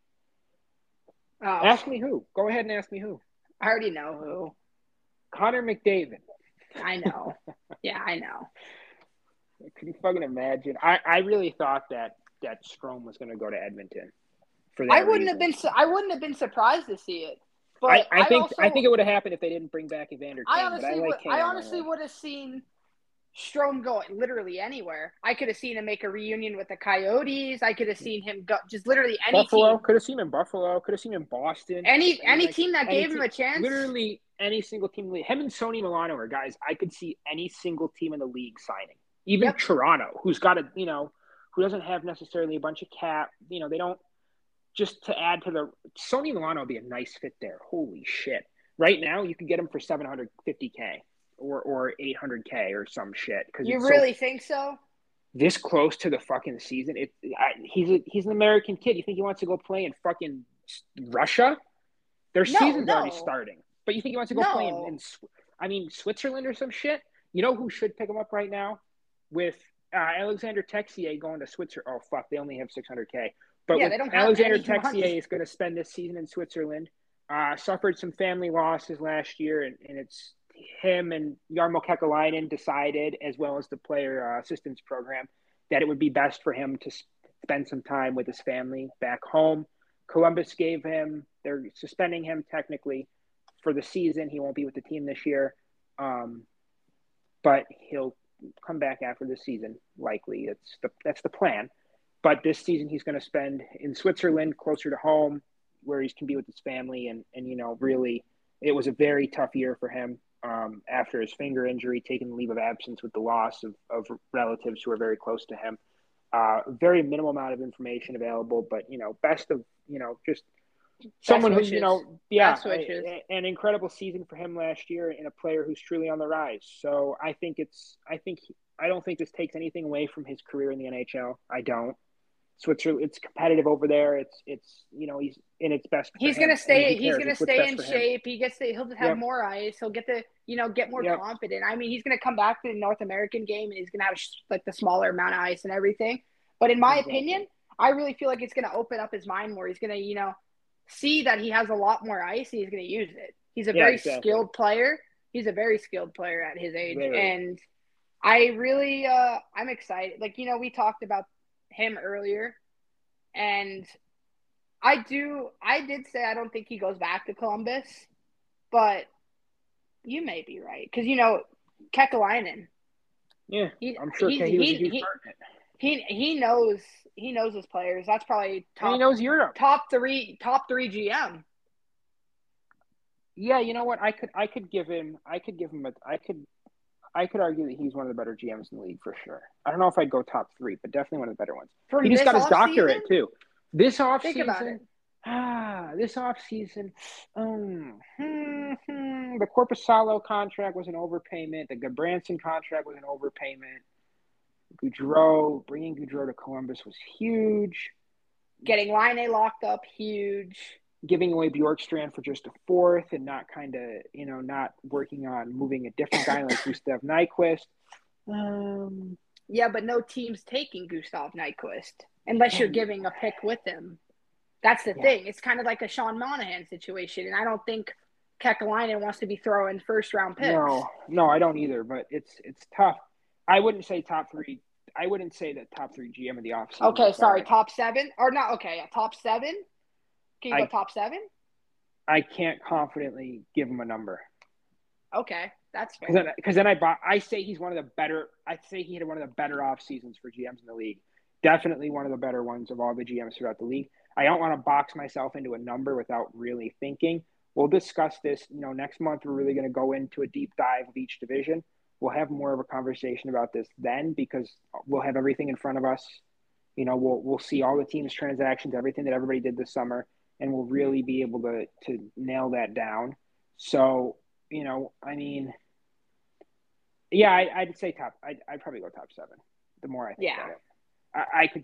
[SPEAKER 2] Oh,
[SPEAKER 1] Ask me who. Go ahead and ask me who.
[SPEAKER 2] I already know who.
[SPEAKER 1] Connor McDavid.
[SPEAKER 2] I know. Yeah, I know.
[SPEAKER 1] Can you fucking imagine? I, I really thought that that Strome was going to go to Edmonton. For that
[SPEAKER 2] I wouldn't
[SPEAKER 1] reason.
[SPEAKER 2] have been. su- I wouldn't have been surprised to see it. But
[SPEAKER 1] I, I think
[SPEAKER 2] also,
[SPEAKER 1] I think it would have happened if they didn't bring back Evander Kane.
[SPEAKER 2] I honestly,
[SPEAKER 1] but I, like
[SPEAKER 2] would,
[SPEAKER 1] Kane
[SPEAKER 2] I
[SPEAKER 1] on
[SPEAKER 2] honestly
[SPEAKER 1] the way.
[SPEAKER 2] would have seen Strome go literally anywhere. I could have seen him make a reunion with the Coyotes. I could have seen him go just literally any
[SPEAKER 1] Buffalo.
[SPEAKER 2] team.
[SPEAKER 1] Could have seen him in Buffalo. Could have seen him in Boston.
[SPEAKER 2] Any
[SPEAKER 1] I mean,
[SPEAKER 2] any
[SPEAKER 1] like,
[SPEAKER 2] team that
[SPEAKER 1] any
[SPEAKER 2] gave him
[SPEAKER 1] team,
[SPEAKER 2] a chance.
[SPEAKER 1] Literally any single team. Him and Sonny Milano are guys I could see any single team in the league signing. Even
[SPEAKER 2] Yep.
[SPEAKER 1] Toronto, who's got a you know, who doesn't have necessarily a bunch of cap. You know, they don't. Just to add to the Sonny Milano would be a nice fit there. Holy shit! Right now, you can get him for seven hundred fifty k or or eight hundred k or some shit. Because
[SPEAKER 2] You really so, think so?
[SPEAKER 1] This close to the fucking season, it I, he's a, he's an American kid. You think he wants to go play in fucking Russia? Their
[SPEAKER 2] no,
[SPEAKER 1] season's
[SPEAKER 2] no.
[SPEAKER 1] already starting. But you think he wants to go
[SPEAKER 2] no.
[SPEAKER 1] play in, in, I mean, Switzerland or some shit? You know who should pick him up right now? With uh, Alexander Texier going to Switzerland. Oh fuck, they only have six hundred k. But
[SPEAKER 2] yeah, they don't have
[SPEAKER 1] Alexander
[SPEAKER 2] any
[SPEAKER 1] Texier
[SPEAKER 2] money.
[SPEAKER 1] is going to spend this season in Switzerland. Uh, suffered some family losses last year, and, and it's him and Jarmo Kekalainen decided, as well as the player uh, assistance program, that it would be best for him to spend some time with his family back home. Columbus gave him, they're suspending him technically for the season. He won't be with the team this year, um, but he'll come back after this season, likely. It's the, that's the plan. But this season he's going to spend in Switzerland, closer to home, where he can be with his family. And, and you know, really, it was a very tough year for him um, after his finger injury, taking leave of absence with the loss of, of relatives who are very close to him. Uh, very minimal amount of information available, but, you know, best of, you know, just someone who, you know, yeah, a, an incredible season for him last year and a player who's truly on the rise. So I think it's, I think, I don't think this takes anything away from his career in the N H L. I don't. Switzerland, it's competitive over there. It's, it's, you know, he's in its best.
[SPEAKER 2] He's
[SPEAKER 1] going
[SPEAKER 2] to stay, he's going to stay in shape. He gets to, he'll have
[SPEAKER 1] yep.
[SPEAKER 2] more ice. He'll get to, you know, get more
[SPEAKER 1] yep.
[SPEAKER 2] confident. I mean, he's going to come back to the North American game and he's going to have like the smaller amount of ice and everything. But in my exactly. opinion, I really feel like it's going to open up his mind more. He's going to, you know, see that he has a lot more ice and he's going to use it. He's a yeah, very exactly. skilled player. He's a very skilled player at his age. Very. And I really, uh, I'm excited. Like, you know, we talked about him earlier. And I do, I did say I don't think he goes back to Columbus, but you may be right. Because, you know, Kekalainen.
[SPEAKER 1] Yeah, he, I'm sure he, he was a huge he, part in it.
[SPEAKER 2] He, he knows, he knows his players. That's probably top,
[SPEAKER 1] and he knows Europe.
[SPEAKER 2] top three, top three G M.
[SPEAKER 1] Yeah, you know what? I could, I could give him, I could give him a, I could, I could argue that he's one of the better G Ms in the league for sure. I don't know if I'd go top three, but definitely one of the better ones.
[SPEAKER 2] From
[SPEAKER 1] he just got his
[SPEAKER 2] doctorate
[SPEAKER 1] season? too. This offseason, Ah, this offseason, um, hmm, hmm, the Corpusalo contract was an overpayment. The Gabranson contract was an overpayment. Goudreau, bringing Goudreau to Columbus was huge.
[SPEAKER 2] Getting Laine locked up, huge.
[SPEAKER 1] Giving away Bjorkstrand for just a fourth and not kind of, you know, not working on moving a different guy like Gustav Nyquist. Um,
[SPEAKER 2] yeah, but no team's taking Gustav Nyquist unless you're giving a pick with him. That's the yeah. thing. It's kind of like a Sean Monahan situation, and I don't think Kekalainen wants to be throwing first-round picks.
[SPEAKER 1] No, no, I don't either, but it's it's tough. I wouldn't say top three. I wouldn't say that top three G M of the offseason.
[SPEAKER 2] Okay, sorry, top seven? Or not, okay, yeah, top seven? Can you I, go top seven?
[SPEAKER 1] I can't confidently give him a number.
[SPEAKER 2] Okay, that's fair.
[SPEAKER 1] Because then, because then I bought, I say he's one of the better. I say he had one of the better off seasons for G Ms in the league. Definitely one of the better ones of all the G Ms throughout the league. I don't want to box myself into a number without really thinking. We'll discuss this. You know, next month we're really going to go into a deep dive of each division. We'll have more of a conversation about this then because we'll have everything in front of us. You know, we'll we'll see all the teams' transactions, everything that everybody did this summer, and we'll really be able to to nail that down. So, you know, I mean, yeah, I, I'd say top. I'd, I'd probably go top seven. The more I think
[SPEAKER 2] yeah.
[SPEAKER 1] about it, I, I could,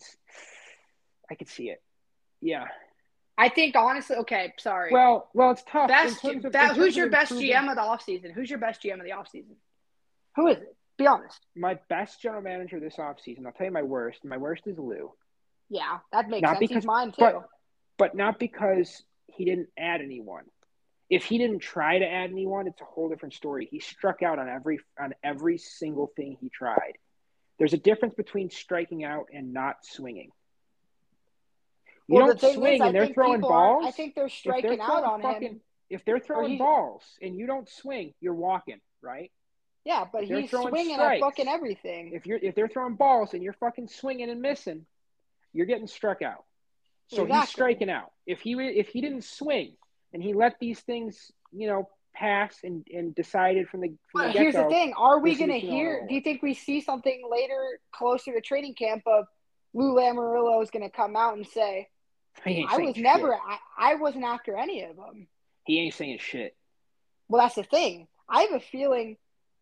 [SPEAKER 1] I could see it. Yeah.
[SPEAKER 2] I think honestly, okay, sorry.
[SPEAKER 1] Well, well, it's tough.
[SPEAKER 2] Best,
[SPEAKER 1] of,
[SPEAKER 2] that, who's your best G M of the offseason? Who's your best G M of the offseason? Who is it? Be honest.
[SPEAKER 1] My best general manager this offseason, I'll tell you my worst. My worst is Lou.
[SPEAKER 2] Yeah, that makes
[SPEAKER 1] not
[SPEAKER 2] sense.
[SPEAKER 1] Because,
[SPEAKER 2] He's mine too.
[SPEAKER 1] But, but not because he didn't add anyone. If he didn't try to add anyone, it's a whole different story. He struck out on every on every single thing he tried. There's a difference between striking out and not swinging. You
[SPEAKER 2] well,
[SPEAKER 1] don't
[SPEAKER 2] the
[SPEAKER 1] swing
[SPEAKER 2] is,
[SPEAKER 1] and they're throwing balls.
[SPEAKER 2] I think they're striking
[SPEAKER 1] they're
[SPEAKER 2] out on
[SPEAKER 1] fucking,
[SPEAKER 2] him.
[SPEAKER 1] If they're throwing balls and you don't swing, you're walking, right?
[SPEAKER 2] Yeah, but he's swinging strikes, at fucking everything.
[SPEAKER 1] If you're if they're throwing balls and you're fucking swinging and missing, you're getting struck out. So exactly. He's striking out. If he if he didn't swing and he let these things, you know, pass and, and decided from the from the
[SPEAKER 2] get-go, here's the thing: are we going to hear? Do you think we see something later, closer to training camp, of Lou Lamoriello is going to come out and say, "I was never, I, I wasn't after any of them."
[SPEAKER 1] He ain't saying shit.
[SPEAKER 2] Well, that's the thing. I have a feeling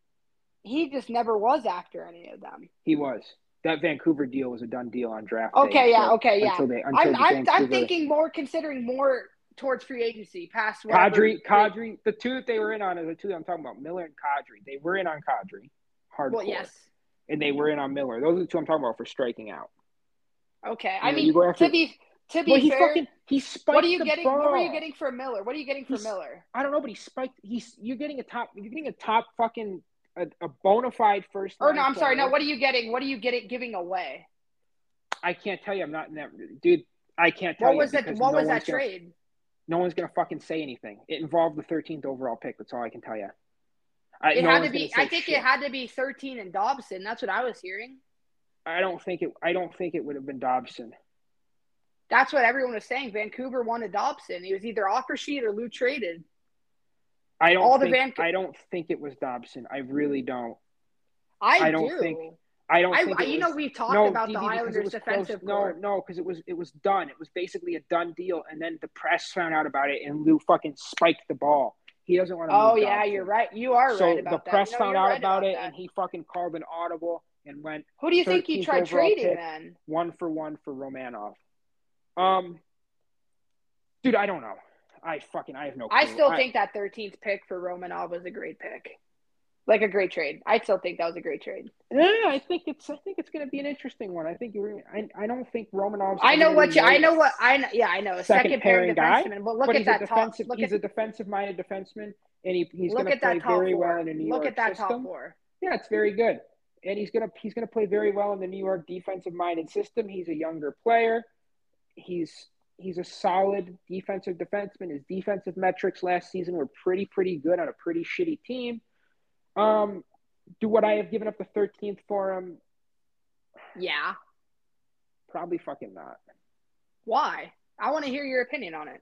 [SPEAKER 2] he just never was after any of them.
[SPEAKER 1] He was. That Vancouver deal was a done deal on draft
[SPEAKER 2] okay,
[SPEAKER 1] day. Okay,
[SPEAKER 2] yeah,
[SPEAKER 1] until,
[SPEAKER 2] okay, yeah.
[SPEAKER 1] Until they, until
[SPEAKER 2] I'm, I'm, I'm thinking more, considering more towards free agency, past whatever.
[SPEAKER 1] Kadri, Kadri, the two that they were in on are the two that I'm talking about, Miller and Kadri. They were in on Kadri, hardcore.
[SPEAKER 2] Well, yes.
[SPEAKER 1] And they were in on Miller. Those are the two I'm talking about for striking out.
[SPEAKER 2] Okay,
[SPEAKER 1] you
[SPEAKER 2] I
[SPEAKER 1] know,
[SPEAKER 2] mean, after, to be to be
[SPEAKER 1] well, he
[SPEAKER 2] fair,
[SPEAKER 1] fucking, he spiked
[SPEAKER 2] what are you
[SPEAKER 1] the
[SPEAKER 2] getting?
[SPEAKER 1] ball.
[SPEAKER 2] What were you getting for Miller? What are you getting for
[SPEAKER 1] he's,
[SPEAKER 2] Miller?
[SPEAKER 1] I don't know, but he spiked. He's you're getting a top. You're getting a top fucking a, a bona fide first.
[SPEAKER 2] Or no, I'm player. sorry. No, what are you getting? What are you getting giving away?
[SPEAKER 1] I can't tell you. I'm not in that, dude. I can't tell
[SPEAKER 2] what was
[SPEAKER 1] you.
[SPEAKER 2] That, what
[SPEAKER 1] no
[SPEAKER 2] was that
[SPEAKER 1] gonna,
[SPEAKER 2] trade?
[SPEAKER 1] No one's gonna fucking say anything. It involved the thirteenth overall pick. That's all I can tell you. I,
[SPEAKER 2] it
[SPEAKER 1] no
[SPEAKER 2] had to be. I think
[SPEAKER 1] shit.
[SPEAKER 2] it had to be thirteen and Dobson. That's what I was hearing.
[SPEAKER 1] I don't think it. I don't think it would have been Dobson.
[SPEAKER 2] That's what everyone was saying. Vancouver wanted Dobson. He was either offer sheet or Lou traded.
[SPEAKER 1] I don't. All think, the Van- I don't think it was Dobson. I really don't.
[SPEAKER 2] I,
[SPEAKER 1] I don't
[SPEAKER 2] do.
[SPEAKER 1] think. I don't think.
[SPEAKER 2] I,
[SPEAKER 1] it
[SPEAKER 2] you
[SPEAKER 1] was, know,
[SPEAKER 2] we've talked
[SPEAKER 1] no,
[SPEAKER 2] about
[SPEAKER 1] D B,
[SPEAKER 2] the Islanders' defensive
[SPEAKER 1] close. No, no, because it was it was done. It was basically a done deal, and then the press found out about it, and Lou fucking spiked the ball. He doesn't want to.
[SPEAKER 2] Oh
[SPEAKER 1] move
[SPEAKER 2] yeah,
[SPEAKER 1] Dobson.
[SPEAKER 2] you're right. You are
[SPEAKER 1] so
[SPEAKER 2] right about that.
[SPEAKER 1] So the press
[SPEAKER 2] no,
[SPEAKER 1] found out
[SPEAKER 2] right
[SPEAKER 1] about,
[SPEAKER 2] about
[SPEAKER 1] it,
[SPEAKER 2] that.
[SPEAKER 1] and he fucking called an audible and went.
[SPEAKER 2] Who do you think he tried trading
[SPEAKER 1] pick,
[SPEAKER 2] then?
[SPEAKER 1] One for one for Romanov. Um, dude, I don't know. I fucking I have no clue.
[SPEAKER 2] I still
[SPEAKER 1] I,
[SPEAKER 2] think that thirteenth pick for Romanov was a great pick. Like a great trade. I still think that was a great trade.
[SPEAKER 1] Yeah, I think it's. I think it's going to be an interesting one. I think you're. I, I don't think Romanov's.
[SPEAKER 2] I know what you. I know what. I know, yeah. I know a second, second pairing
[SPEAKER 1] guy.
[SPEAKER 2] defenseman. But look
[SPEAKER 1] but
[SPEAKER 2] at that top.
[SPEAKER 1] Look
[SPEAKER 2] he's
[SPEAKER 1] at, a defensive-minded defenseman, and he, he's going
[SPEAKER 2] to
[SPEAKER 1] play very
[SPEAKER 2] four.
[SPEAKER 1] well in a New
[SPEAKER 2] look
[SPEAKER 1] York
[SPEAKER 2] at that
[SPEAKER 1] system.
[SPEAKER 2] top four.
[SPEAKER 1] Yeah, it's very good, and he's gonna he's gonna play very well in the New York defensive-minded system. He's a younger player. He's he's a solid defensive defenseman. His defensive metrics last season were pretty pretty good on a pretty shitty team. Um. Do what I have given up the thirteenth for him?
[SPEAKER 2] Yeah.
[SPEAKER 1] Probably fucking not.
[SPEAKER 2] Why? I want to hear your opinion on it.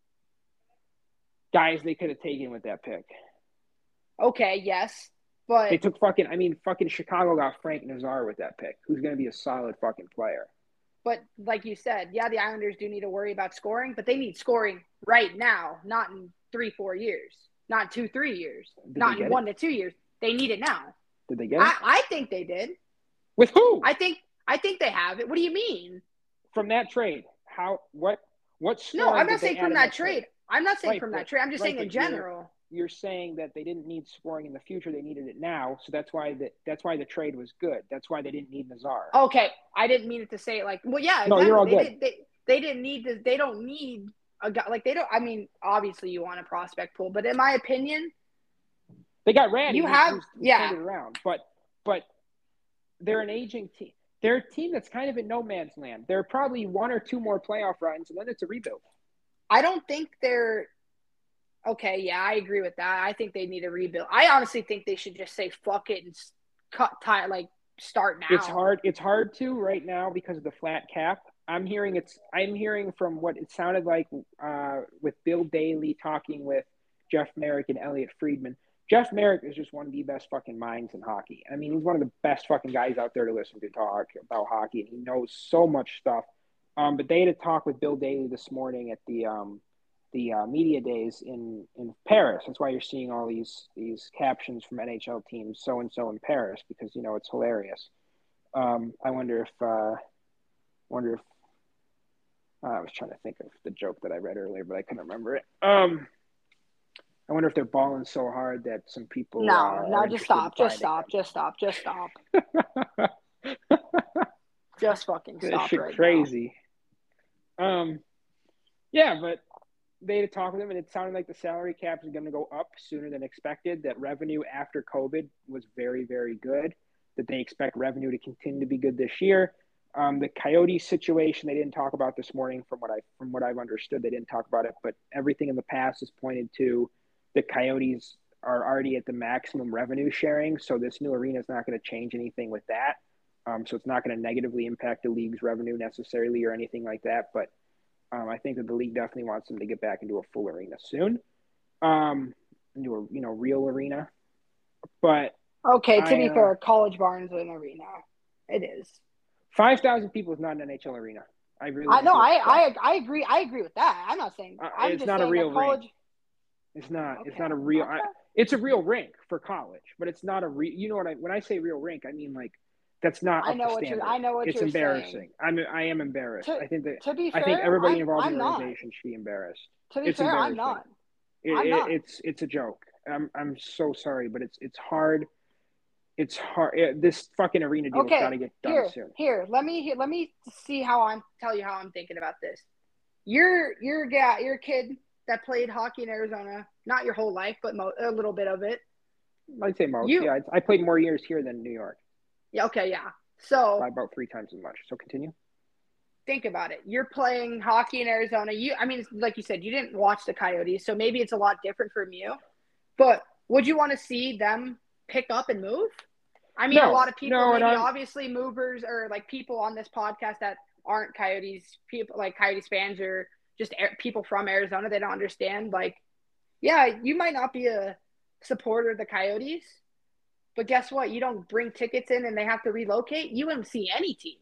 [SPEAKER 1] Guys, they could have taken with that pick.
[SPEAKER 2] Okay, yes. But
[SPEAKER 1] they took fucking, I mean, fucking Chicago got Frank Nazar with that pick, who's going to be a solid fucking player.
[SPEAKER 2] But like you said, yeah, the Islanders do need to worry about scoring, but they need scoring right now, not in three, four years, not two, three years,
[SPEAKER 1] Did
[SPEAKER 2] not
[SPEAKER 1] they
[SPEAKER 2] in
[SPEAKER 1] get
[SPEAKER 2] one
[SPEAKER 1] it?
[SPEAKER 2] to two years. They need it now.
[SPEAKER 1] Did they get it?
[SPEAKER 2] I, I think they did.
[SPEAKER 1] With who?
[SPEAKER 2] I think I think they have it. What do you mean?
[SPEAKER 1] From that trade? How? What? What
[SPEAKER 2] No,
[SPEAKER 1] scoring
[SPEAKER 2] I'm
[SPEAKER 1] did
[SPEAKER 2] not
[SPEAKER 1] they
[SPEAKER 2] saying
[SPEAKER 1] add
[SPEAKER 2] from
[SPEAKER 1] in
[SPEAKER 2] that
[SPEAKER 1] trade?
[SPEAKER 2] trade. I'm not saying
[SPEAKER 1] Right,
[SPEAKER 2] from
[SPEAKER 1] but-
[SPEAKER 2] that trade. I'm just
[SPEAKER 1] right,
[SPEAKER 2] saying in
[SPEAKER 1] but you're-
[SPEAKER 2] general.
[SPEAKER 1] You're saying that they didn't need scoring in the future; they needed it now. So that's why the that's why the trade was good. That's why they didn't need Nazar.
[SPEAKER 2] Okay, I didn't mean it to say it like. Well, yeah,
[SPEAKER 1] No,
[SPEAKER 2] exactly.
[SPEAKER 1] you're all
[SPEAKER 2] they
[SPEAKER 1] good.
[SPEAKER 2] Did, they they didn't need to. They don't need a guy like they don't. I mean, obviously you want a prospect pool, but in my opinion,
[SPEAKER 1] They got Randy.
[SPEAKER 2] You
[SPEAKER 1] who-
[SPEAKER 2] have-
[SPEAKER 1] who's, who's
[SPEAKER 2] yeah.
[SPEAKER 1] turned it around, but but they're an aging team. They're a team that's kind of in no man's land. They're probably one or two more playoff runs, and then it's a rebuild.
[SPEAKER 2] I don't think they're. Okay, yeah, I agree with that. I think they need a rebuild. I honestly think they should just say fuck it and s- cut tie like start now.
[SPEAKER 1] It's hard. It's hard to right now because of the flat cap. I'm hearing it's. I'm hearing from what it sounded like uh, with Bill Daly talking with Jeff Merrick and Elliot Friedman. Jeff Merrick is just one of the best fucking minds in hockey. I mean, he's one of the best fucking guys out there to listen to talk about hockey, and he knows so much stuff. Um, but they had a talk with Bill Daly this morning at the um, the uh, media days in, in Paris. That's why you're seeing all these these captions from N H L teams, so and so in Paris, because you know it's hilarious. Um, I wonder if uh, wonder if uh, I was trying to think of the joke that I read earlier, but I couldn't remember it. Um, I wonder if they're balling so hard that some people
[SPEAKER 2] No,
[SPEAKER 1] uh,
[SPEAKER 2] no,
[SPEAKER 1] are
[SPEAKER 2] just
[SPEAKER 1] interested in
[SPEAKER 2] stop, just
[SPEAKER 1] finding
[SPEAKER 2] stop, just stop, just stop,
[SPEAKER 1] them.
[SPEAKER 2] just fucking
[SPEAKER 1] That
[SPEAKER 2] stop
[SPEAKER 1] shit
[SPEAKER 2] right
[SPEAKER 1] crazy. Um, yeah, but they had to talk with him, and it sounded like the salary cap is going to go up sooner than expected. That revenue after COVID was very, very good. That they expect revenue to continue to be good this year. Um, the Coyotes situation they didn't talk about this morning, from what I from what I've understood, they didn't talk about it. But everything in the past has pointed to the Coyotes are already at the maximum revenue sharing, so this new arena is not going to change anything with that. Um, so it's not going to negatively impact the league's revenue necessarily or anything like that. But um, I think that the league definitely wants them to get back into a full arena soon, um, into a you know real arena. But
[SPEAKER 2] now. Okay, to
[SPEAKER 1] I,
[SPEAKER 2] be
[SPEAKER 1] uh,
[SPEAKER 2] fair, College Barn's an arena. It is.
[SPEAKER 1] five thousand people is not an N H L arena. I really
[SPEAKER 2] I know.
[SPEAKER 1] do
[SPEAKER 2] I,
[SPEAKER 1] expect-
[SPEAKER 2] I I agree. I agree with that. I'm not saying.
[SPEAKER 1] Uh,
[SPEAKER 2] I'm
[SPEAKER 1] it's
[SPEAKER 2] just
[SPEAKER 1] not a
[SPEAKER 2] saying
[SPEAKER 1] real
[SPEAKER 2] that college.
[SPEAKER 1] rink. It's not. It's
[SPEAKER 2] Okay,
[SPEAKER 1] not a real.
[SPEAKER 2] okay.
[SPEAKER 1] I, it's a real rink for college, but it's not a real. You know what I? When I say real rink, I mean like that's not.
[SPEAKER 2] I
[SPEAKER 1] up
[SPEAKER 2] know
[SPEAKER 1] to
[SPEAKER 2] what you're.
[SPEAKER 1] standard.
[SPEAKER 2] I know what
[SPEAKER 1] It's
[SPEAKER 2] you're
[SPEAKER 1] embarrassing.
[SPEAKER 2] saying.
[SPEAKER 1] I'm. I am embarrassed.
[SPEAKER 2] To-
[SPEAKER 1] I think that.
[SPEAKER 2] To be
[SPEAKER 1] I
[SPEAKER 2] fair,
[SPEAKER 1] think everybody
[SPEAKER 2] I'm,
[SPEAKER 1] involved
[SPEAKER 2] I'm
[SPEAKER 1] in the
[SPEAKER 2] not.
[SPEAKER 1] organization should be embarrassed.
[SPEAKER 2] To be
[SPEAKER 1] It's
[SPEAKER 2] fair, I'm
[SPEAKER 1] embarrassing.
[SPEAKER 2] not.
[SPEAKER 1] It,
[SPEAKER 2] I'm
[SPEAKER 1] it-
[SPEAKER 2] not.
[SPEAKER 1] It's it's a joke. I'm I'm so sorry, but it's it's hard. It's hard. It, this fucking arena deal's
[SPEAKER 2] Okay,
[SPEAKER 1] got to get done
[SPEAKER 2] here,
[SPEAKER 1] soon.
[SPEAKER 2] here. Let me here, let me see how I'm tell you how I'm thinking about this. You're you're a guy, you're a kid that played hockey in Arizona, not your whole life, but mo- a little bit of it.
[SPEAKER 1] I'd say most.
[SPEAKER 2] You-
[SPEAKER 1] yeah, I, I played more years here than New York,
[SPEAKER 2] Yeah, okay, yeah. So
[SPEAKER 1] by about three times as much. So continue.
[SPEAKER 2] think about it. You're playing hockey in Arizona. You, I mean, like you said, you didn't watch the Coyotes, so maybe it's a lot different from you. But would you want to see them pick up and move? I mean,
[SPEAKER 1] No,
[SPEAKER 2] a lot of people,
[SPEAKER 1] no, and
[SPEAKER 2] maybe
[SPEAKER 1] I'm-
[SPEAKER 2] obviously movers or like people on this podcast that aren't Coyotes, people like Coyotes fans or just air, people from Arizona, they don't understand. Like, yeah, you might not be a supporter of the Coyotes, but guess what? You don't bring tickets in and they have to relocate. You wouldn't see any team.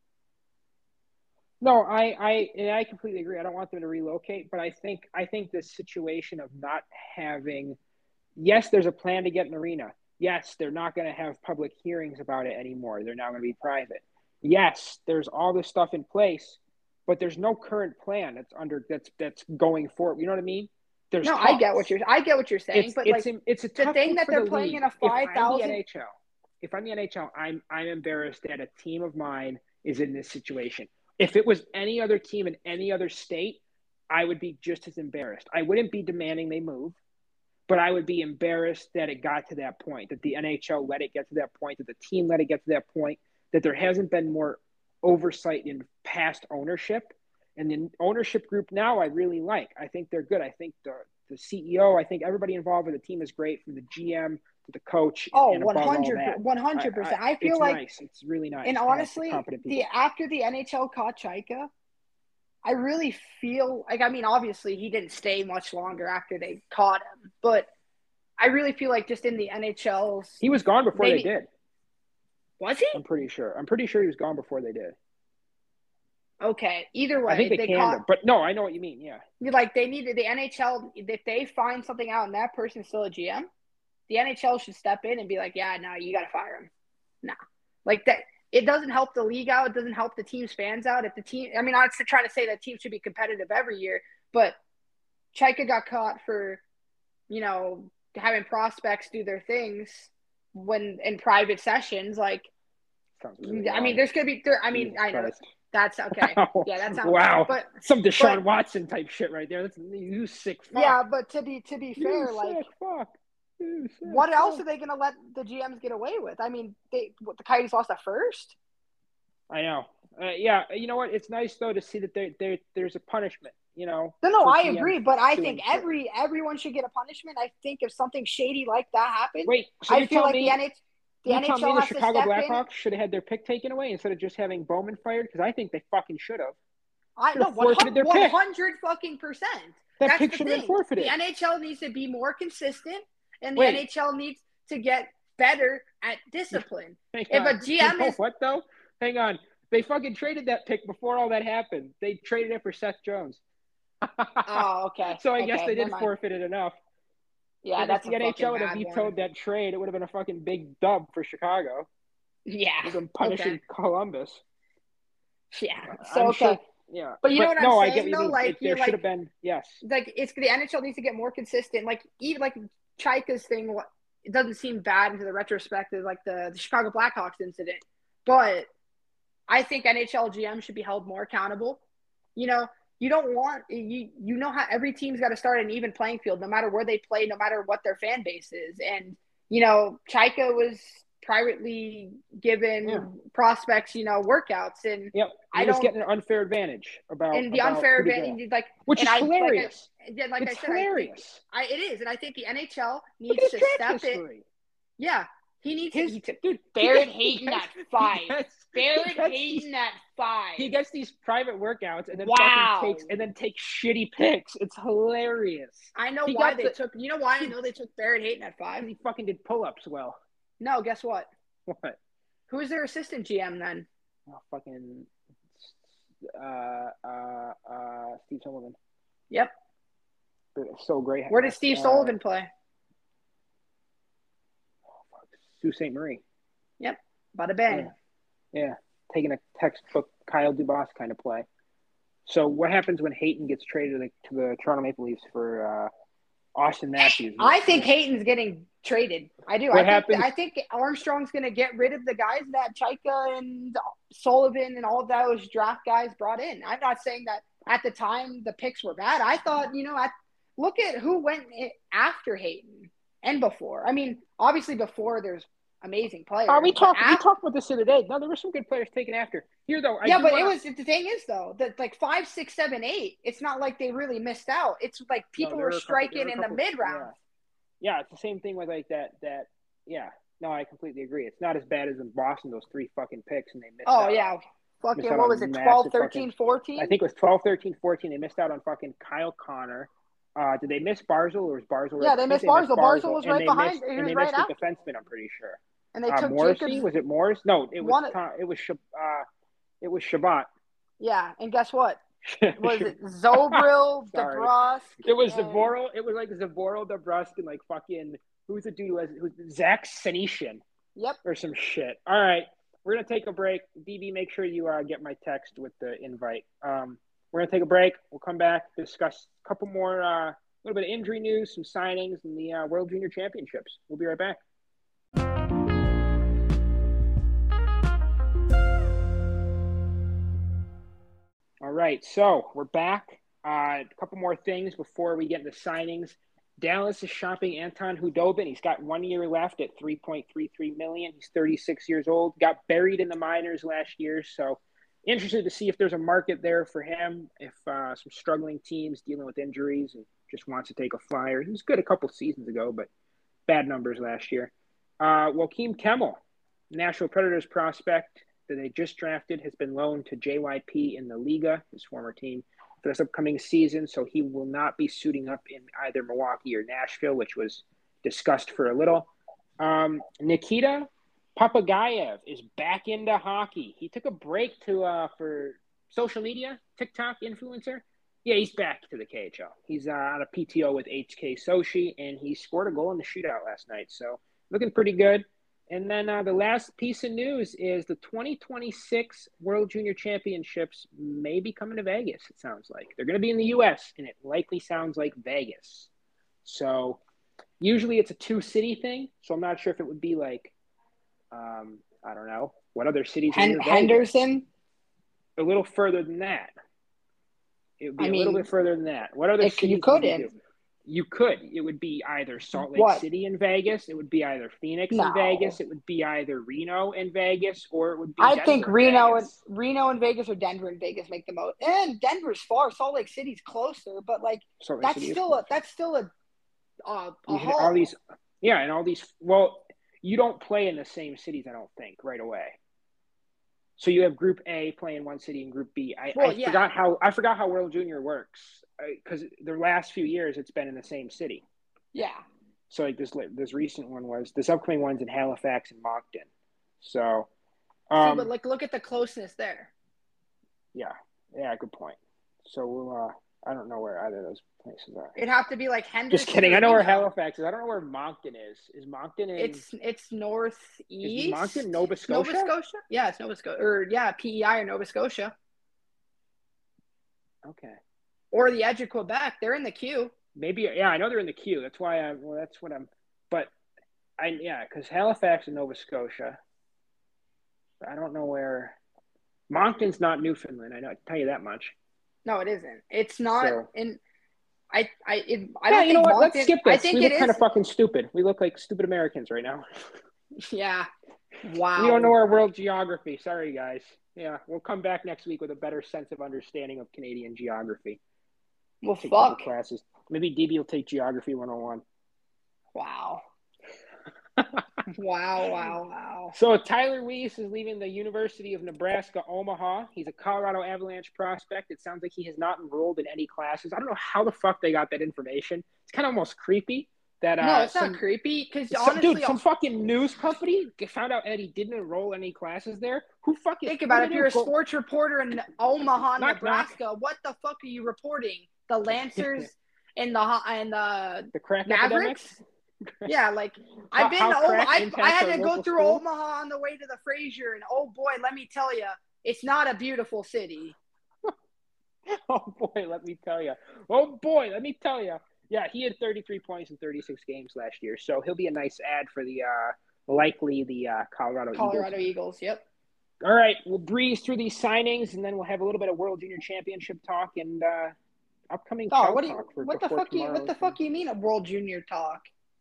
[SPEAKER 1] No, I, I, and I completely agree. I don't want them to relocate, but I think, I think this situation of not having, yes, there's a plan to get an arena. Yes, they're not going to have public hearings about it anymore. They're now going to be private. Yes, there's all this stuff in place, but there's no current plan that's under that's that's going forward. You know what I mean? There's
[SPEAKER 2] No,
[SPEAKER 1] talks.
[SPEAKER 2] I get what you're. I get what you're saying,
[SPEAKER 1] It's
[SPEAKER 2] but
[SPEAKER 1] it's
[SPEAKER 2] like
[SPEAKER 1] a, it's a
[SPEAKER 2] the
[SPEAKER 1] tough
[SPEAKER 2] thing
[SPEAKER 1] look
[SPEAKER 2] that
[SPEAKER 1] for
[SPEAKER 2] they're
[SPEAKER 1] the
[SPEAKER 2] playing
[SPEAKER 1] league.
[SPEAKER 2] in a
[SPEAKER 1] If I'm
[SPEAKER 2] five
[SPEAKER 1] the
[SPEAKER 2] thousand.
[SPEAKER 1] N H L, if I'm the N H L, I'm I'm embarrassed that a team of mine is in this situation. If it was any other team in any other state, I would be just as embarrassed. I wouldn't be demanding they move, but I would be embarrassed that it got to that point, that the N H L let it get to that point, that the team let it get to that point, that there hasn't been more oversight in past ownership. And the ownership group now I really like. I think they're good. I think the, the C E O, I think everybody involved with the team is great, from the G M to the coach.
[SPEAKER 2] Oh,
[SPEAKER 1] and above all
[SPEAKER 2] one hundred,
[SPEAKER 1] that.
[SPEAKER 2] one hundred percent. I feel
[SPEAKER 1] it's
[SPEAKER 2] like,
[SPEAKER 1] nice. It's really nice.
[SPEAKER 2] and
[SPEAKER 1] to have
[SPEAKER 2] honestly,
[SPEAKER 1] competent
[SPEAKER 2] the
[SPEAKER 1] people.
[SPEAKER 2] after the N H L caught Chaika, I really feel like, I mean, obviously he didn't stay much longer after they caught him, but I really feel like just in the N H L's,
[SPEAKER 1] He was gone before
[SPEAKER 2] maybe-
[SPEAKER 1] they did.
[SPEAKER 2] was he?
[SPEAKER 1] I'm pretty sure. I'm pretty sure he was gone before they did.
[SPEAKER 2] Okay, either way,
[SPEAKER 1] I think they,
[SPEAKER 2] they
[SPEAKER 1] can,
[SPEAKER 2] caught.
[SPEAKER 1] but no, I know what you mean. Yeah,
[SPEAKER 2] Like they needed the N H L. If they find something out and that person's still a G M, the N H L should step in and be like, "Yeah, no, you got to fire him." No, like that. It doesn't help the league out. It doesn't help the team's fans out. If the team, I mean, I'm not trying to say that teams should be competitive every year, but Chaika got caught for, you know, having prospects do their things when in private sessions. Like,
[SPEAKER 1] really
[SPEAKER 2] I mean,
[SPEAKER 1] wrong.
[SPEAKER 2] there's gonna be there. I mean,
[SPEAKER 1] Jesus
[SPEAKER 2] I know
[SPEAKER 1] Christ.
[SPEAKER 2] that's okay.
[SPEAKER 1] Wow.
[SPEAKER 2] Yeah, that sounds.
[SPEAKER 1] Wow.
[SPEAKER 2] But
[SPEAKER 1] some Deshaun
[SPEAKER 2] but,
[SPEAKER 1] Watson type shit right there. That's you sick fuck.
[SPEAKER 2] Yeah, but to be to be
[SPEAKER 1] you
[SPEAKER 2] fair,
[SPEAKER 1] sick
[SPEAKER 2] like,
[SPEAKER 1] fuck. You sick
[SPEAKER 2] what
[SPEAKER 1] fuck.
[SPEAKER 2] else are they gonna let the G Ms get away with? I mean, they what, the Coyotes lost at first.
[SPEAKER 1] I know. Uh, yeah, you know what? It's nice though to see that there there there's a punishment. You know.
[SPEAKER 2] No, no, I
[SPEAKER 1] G Ms
[SPEAKER 2] agree, but I
[SPEAKER 1] doing
[SPEAKER 2] think
[SPEAKER 1] shit.
[SPEAKER 2] every everyone should get a punishment. I think if something shady like that happens,
[SPEAKER 1] Wait, so
[SPEAKER 2] I
[SPEAKER 1] you're
[SPEAKER 2] feel
[SPEAKER 1] telling
[SPEAKER 2] like
[SPEAKER 1] me,
[SPEAKER 2] the N H L, the
[SPEAKER 1] you're
[SPEAKER 2] N H L
[SPEAKER 1] telling me the
[SPEAKER 2] has to
[SPEAKER 1] Chicago
[SPEAKER 2] step
[SPEAKER 1] Blackhawks
[SPEAKER 2] in.
[SPEAKER 1] should have had their pick taken away instead of just having Bowman fired? Because I think they fucking should have.
[SPEAKER 2] I know
[SPEAKER 1] forfeited their
[SPEAKER 2] one
[SPEAKER 1] pick.
[SPEAKER 2] hundred fucking percent.
[SPEAKER 1] That
[SPEAKER 2] That's
[SPEAKER 1] pick
[SPEAKER 2] the
[SPEAKER 1] should have
[SPEAKER 2] thing.
[SPEAKER 1] been forfeited.
[SPEAKER 2] The N H L needs to be more consistent, and the
[SPEAKER 1] Wait.
[SPEAKER 2] N H L needs to get better at discipline.
[SPEAKER 1] Hang
[SPEAKER 2] if
[SPEAKER 1] on.
[SPEAKER 2] a G M
[SPEAKER 1] you know
[SPEAKER 2] is
[SPEAKER 1] what though? Hang on. They fucking traded that pick before all that happened. They traded it for Seth Jones.
[SPEAKER 2] Oh, okay.
[SPEAKER 1] So I
[SPEAKER 2] okay,
[SPEAKER 1] guess they did
[SPEAKER 2] mind.
[SPEAKER 1] forfeit it enough.
[SPEAKER 2] Yeah,
[SPEAKER 1] and
[SPEAKER 2] that's
[SPEAKER 1] if the
[SPEAKER 2] a
[SPEAKER 1] N H L would
[SPEAKER 2] fucking
[SPEAKER 1] have
[SPEAKER 2] bad
[SPEAKER 1] vetoed
[SPEAKER 2] one.
[SPEAKER 1] that trade, it would have been a fucking big dub for Chicago.
[SPEAKER 2] Yeah.
[SPEAKER 1] They've been punishing
[SPEAKER 2] okay.
[SPEAKER 1] Columbus.
[SPEAKER 2] Yeah. So
[SPEAKER 1] I'm
[SPEAKER 2] okay.
[SPEAKER 1] Sure, yeah.
[SPEAKER 2] But you
[SPEAKER 1] but
[SPEAKER 2] know what
[SPEAKER 1] no,
[SPEAKER 2] I'm
[SPEAKER 1] I
[SPEAKER 2] saying
[SPEAKER 1] get what
[SPEAKER 2] though?
[SPEAKER 1] you mean.
[SPEAKER 2] Like
[SPEAKER 1] it, there
[SPEAKER 2] like,
[SPEAKER 1] should have been yes.
[SPEAKER 2] Like it's the N H L needs to get more consistent. Like even like Chaika's thing, it doesn't seem bad into the retrospective, like the, the Chicago Blackhawks incident. But I think N H L G M should be held more accountable. You know, you don't want you you know how every team's got to start an even playing field, no matter where they play, no matter what their fan base is. And you know, Chaika was privately given
[SPEAKER 1] yeah.
[SPEAKER 2] prospects, you know, workouts, and
[SPEAKER 1] yep. He
[SPEAKER 2] I
[SPEAKER 1] was
[SPEAKER 2] don't
[SPEAKER 1] getting an unfair advantage about
[SPEAKER 2] and the
[SPEAKER 1] about
[SPEAKER 2] unfair advantage, like
[SPEAKER 1] which is
[SPEAKER 2] I,
[SPEAKER 1] hilarious.
[SPEAKER 2] Like I, like
[SPEAKER 1] it's
[SPEAKER 2] I said,
[SPEAKER 1] hilarious.
[SPEAKER 2] I think I, it is, and I think the N H L needs to step
[SPEAKER 1] history.
[SPEAKER 2] it. Yeah, he needs
[SPEAKER 1] His,
[SPEAKER 2] he to,
[SPEAKER 1] dude.
[SPEAKER 2] Barrett Hayton at five.
[SPEAKER 1] Gets,
[SPEAKER 2] Barrett Hayton at five.
[SPEAKER 1] He gets these private workouts and then
[SPEAKER 2] wow.
[SPEAKER 1] fucking takes and then takes shitty picks. It's hilarious.
[SPEAKER 2] I know
[SPEAKER 1] he
[SPEAKER 2] why they
[SPEAKER 1] the,
[SPEAKER 2] took. You know why I know they took Barrett Hayton at five?
[SPEAKER 1] He fucking did pull-ups well.
[SPEAKER 2] No, guess what?
[SPEAKER 1] What?
[SPEAKER 2] Who is their assistant G M then?
[SPEAKER 1] Oh, fucking uh, uh, uh, Steve Sullivan.
[SPEAKER 2] Yep.
[SPEAKER 1] So great.
[SPEAKER 2] Where did Steve uh, Sullivan play?
[SPEAKER 1] Sault Ste. Marie.
[SPEAKER 2] Yep. Bada bang.
[SPEAKER 1] Yeah. yeah. Taking a textbook Kyle Dubas kind of play. So what happens when Hayton gets traded to the, to the Toronto Maple Leafs for uh, Austin Matthews?
[SPEAKER 2] I think Hayton's getting traded. I do.
[SPEAKER 1] What
[SPEAKER 2] I think
[SPEAKER 1] happens?
[SPEAKER 2] I think Armstrong's going to get rid of the guys that Chaika and Sullivan and all of those draft guys brought in. I'm not saying that at the time the picks were bad. I thought, you know, at, look at who went after Hayton and before. I mean, obviously before there's amazing players.
[SPEAKER 1] Uh, we talked
[SPEAKER 2] after,
[SPEAKER 1] we talked about this the other day. No, there were some good players taken after. Here though, I
[SPEAKER 2] yeah, but
[SPEAKER 1] wanna...
[SPEAKER 2] it was the thing is though that like five, six, seven, eight. It's not like they really missed out. It's like people
[SPEAKER 1] no,
[SPEAKER 2] were
[SPEAKER 1] couple,
[SPEAKER 2] striking
[SPEAKER 1] were
[SPEAKER 2] in
[SPEAKER 1] couple,
[SPEAKER 2] the mid round.
[SPEAKER 1] Yeah. yeah, it's the same thing with like that. That yeah, no, I completely agree. It's not as bad as in Boston, those three fucking picks, and they missed.
[SPEAKER 2] Oh
[SPEAKER 1] out.
[SPEAKER 2] yeah, fucking what was it? twelve, thirteen, fourteen
[SPEAKER 1] I think it was twelve, thirteen, fourteen They missed out on fucking Kyle Connor. Uh, did they miss Barzal or was Barzal?
[SPEAKER 2] Yeah, they missed Barzal. Barzal was right behind.
[SPEAKER 1] Missed, and they
[SPEAKER 2] right
[SPEAKER 1] missed
[SPEAKER 2] after.
[SPEAKER 1] a defenseman. I'm pretty sure.
[SPEAKER 2] And they
[SPEAKER 1] uh,
[SPEAKER 2] took
[SPEAKER 1] Morrissey?
[SPEAKER 2] Jacobs.
[SPEAKER 1] Was it Morris? No, it was
[SPEAKER 2] One,
[SPEAKER 1] Tom, it was uh, it was Shabbat.
[SPEAKER 2] Yeah, and guess what? Was it Zobril, DeBrusk?
[SPEAKER 1] It was
[SPEAKER 2] and...
[SPEAKER 1] Zboril. It was like Zboril, DeBrusk, and like fucking who's the dude who was who's Zach Senyshyn?
[SPEAKER 2] Yep.
[SPEAKER 1] Or some shit. All right, we're gonna take a break. D B, make sure you uh, get my text with the invite. Um, we're gonna take a break. We'll come back, discuss a couple more, a uh, little bit of injury news, some signings, and the uh, World Junior Championships. We'll be right back. All right, so we're back. Uh, a couple more things before we get into signings. Dallas is shopping Anton Khudobin. He's got one year left at three point three three million dollars. He's thirty-six years old. Got buried in the minors last year, so interested to see if there's a market there for him. If uh, some struggling teams dealing with injuries and just wants to take a flyer. He was good a couple seasons ago, but bad numbers last year. Uh, Joakim Kemmel, Nashville Predators prospect that they just drafted, has been loaned to J Y P in the Liga, his former team, for this upcoming season. So he will not be suiting up in either Milwaukee or Nashville, which was discussed for a little. Um, Nikita Papagayev is back into hockey. He took a break to uh, for social media, TikTok influencer. Yeah, he's back to the K H L. He's uh, on a P T O with H K Sochi, and he scored a goal in the shootout last night. So looking pretty good. And then uh, the last piece of news is the twenty twenty-six World Junior Championships may be coming to Vegas, it sounds like. They're going to be in the U S, and it likely sounds like Vegas. So usually it's a two-city thing, so I'm not sure if it would be like, um, I don't know, what other cities
[SPEAKER 2] Hen-
[SPEAKER 1] are near
[SPEAKER 2] Henderson?
[SPEAKER 1] Vegas? A little further than that. It would be
[SPEAKER 2] I
[SPEAKER 1] a
[SPEAKER 2] mean,
[SPEAKER 1] little bit further than that. What other
[SPEAKER 2] if
[SPEAKER 1] cities
[SPEAKER 2] you
[SPEAKER 1] would you
[SPEAKER 2] couldn't.
[SPEAKER 1] do? You could. It would be either Salt Lake
[SPEAKER 2] What?
[SPEAKER 1] City and Vegas. It would be either Phoenix
[SPEAKER 2] No.
[SPEAKER 1] and Vegas. It would be either Reno and Vegas, or it would be
[SPEAKER 2] I
[SPEAKER 1] Denver
[SPEAKER 2] think
[SPEAKER 1] and
[SPEAKER 2] Reno and
[SPEAKER 1] Vegas.
[SPEAKER 2] Reno and Vegas or Denver and Vegas make the most. And Denver's far. Salt Lake City's closer, but like
[SPEAKER 1] Salt Lake
[SPEAKER 2] that's
[SPEAKER 1] City is
[SPEAKER 2] still
[SPEAKER 1] close.
[SPEAKER 2] a that's still a uh, a
[SPEAKER 1] You hit
[SPEAKER 2] haul.
[SPEAKER 1] all these, yeah, and all these. Well, you don't play in the same cities, I don't think, right away. So you have Group A play in one city and Group B. I,
[SPEAKER 2] Well,
[SPEAKER 1] I
[SPEAKER 2] yeah.
[SPEAKER 1] forgot how I forgot how World Junior works because the last few years it's been in the same city.
[SPEAKER 2] Yeah.
[SPEAKER 1] So like this this recent one was this upcoming one's in Halifax and Moncton. So, um,
[SPEAKER 2] See, but like look at the closeness there.
[SPEAKER 1] Yeah, yeah, good point. So we'll. Uh, I don't know where either of those places are.
[SPEAKER 2] It'd have to be like Henderson.
[SPEAKER 1] Just kidding.
[SPEAKER 2] or
[SPEAKER 1] I know where
[SPEAKER 2] Reno.
[SPEAKER 1] Halifax is. I don't know where Moncton is. Is Moncton in?
[SPEAKER 2] It's it's northeast.
[SPEAKER 1] Is Moncton Nova Scotia?
[SPEAKER 2] Nova Scotia? Yeah, it's Nova Scotia. Or yeah, P E I or Nova Scotia.
[SPEAKER 1] Okay.
[SPEAKER 2] Or the edge of Quebec. They're in the queue.
[SPEAKER 1] Maybe. Yeah, I know they're in the queue. That's why I'm. Well, that's what I'm. But I yeah, because Halifax and Nova Scotia. I don't know where. Moncton's not Newfoundland. I know. I can tell you that much.
[SPEAKER 2] No, it isn't. It's not
[SPEAKER 1] So-
[SPEAKER 2] in. I I it, I
[SPEAKER 1] Yeah,
[SPEAKER 2] don't
[SPEAKER 1] you
[SPEAKER 2] think
[SPEAKER 1] know what?
[SPEAKER 2] Moncton,
[SPEAKER 1] Let's skip this.
[SPEAKER 2] I think
[SPEAKER 1] we
[SPEAKER 2] it
[SPEAKER 1] look kind
[SPEAKER 2] is.
[SPEAKER 1] of fucking stupid. We look like stupid Americans right now.
[SPEAKER 2] Yeah. Wow.
[SPEAKER 1] We don't know our world geography. Sorry, guys. Yeah, we'll come back next week with a better sense of understanding of Canadian geography.
[SPEAKER 2] Well,
[SPEAKER 1] Take couple
[SPEAKER 2] fuck.
[SPEAKER 1] classes. Maybe D B will take Geography one oh one.
[SPEAKER 2] Wow. Wow, wow, wow.
[SPEAKER 1] So Tyler Weiss is leaving the University of Nebraska Omaha. He's a Colorado Avalanche prospect. It sounds like he has not enrolled in any classes. I don't know how the fuck they got that information. It's kind of almost creepy that uh,
[SPEAKER 2] No, it's
[SPEAKER 1] some,
[SPEAKER 2] not creepy because
[SPEAKER 1] some
[SPEAKER 2] honestly,
[SPEAKER 1] dude, some fucking news company found out that he didn't enroll any classes there. Who fucking
[SPEAKER 2] think about it. If you're a
[SPEAKER 1] go-
[SPEAKER 2] sports reporter in Omaha,
[SPEAKER 1] Knock,
[SPEAKER 2] Nebraska, what the fuck are you reporting? The Lancers and the and the
[SPEAKER 1] the crack
[SPEAKER 2] Mavericks?
[SPEAKER 1] epidemic?
[SPEAKER 2] Yeah, like
[SPEAKER 1] How-
[SPEAKER 2] I've been
[SPEAKER 1] how
[SPEAKER 2] to Omaha.
[SPEAKER 1] crack
[SPEAKER 2] I,
[SPEAKER 1] impacts
[SPEAKER 2] I had
[SPEAKER 1] our
[SPEAKER 2] to go
[SPEAKER 1] local
[SPEAKER 2] through
[SPEAKER 1] school?
[SPEAKER 2] Omaha on the way to the Fraser, and oh boy, let me tell you, it's not a beautiful city.
[SPEAKER 1] Oh boy, let me tell you. Oh boy, let me tell you. Yeah, he had thirty-three points in thirty-six games last year, so he'll be a nice add for the uh, likely the uh, Colorado,
[SPEAKER 2] Colorado
[SPEAKER 1] Eagles.
[SPEAKER 2] Eagles. Yep.
[SPEAKER 1] All right, we'll breeze through these signings, and then we'll have a little bit of World Junior Championship talk and uh, upcoming
[SPEAKER 2] Oh,
[SPEAKER 1] show
[SPEAKER 2] what do you,
[SPEAKER 1] talk for
[SPEAKER 2] what the
[SPEAKER 1] before
[SPEAKER 2] fuck you what the
[SPEAKER 1] tomorrow's-
[SPEAKER 2] fuck you mean a World Junior talk?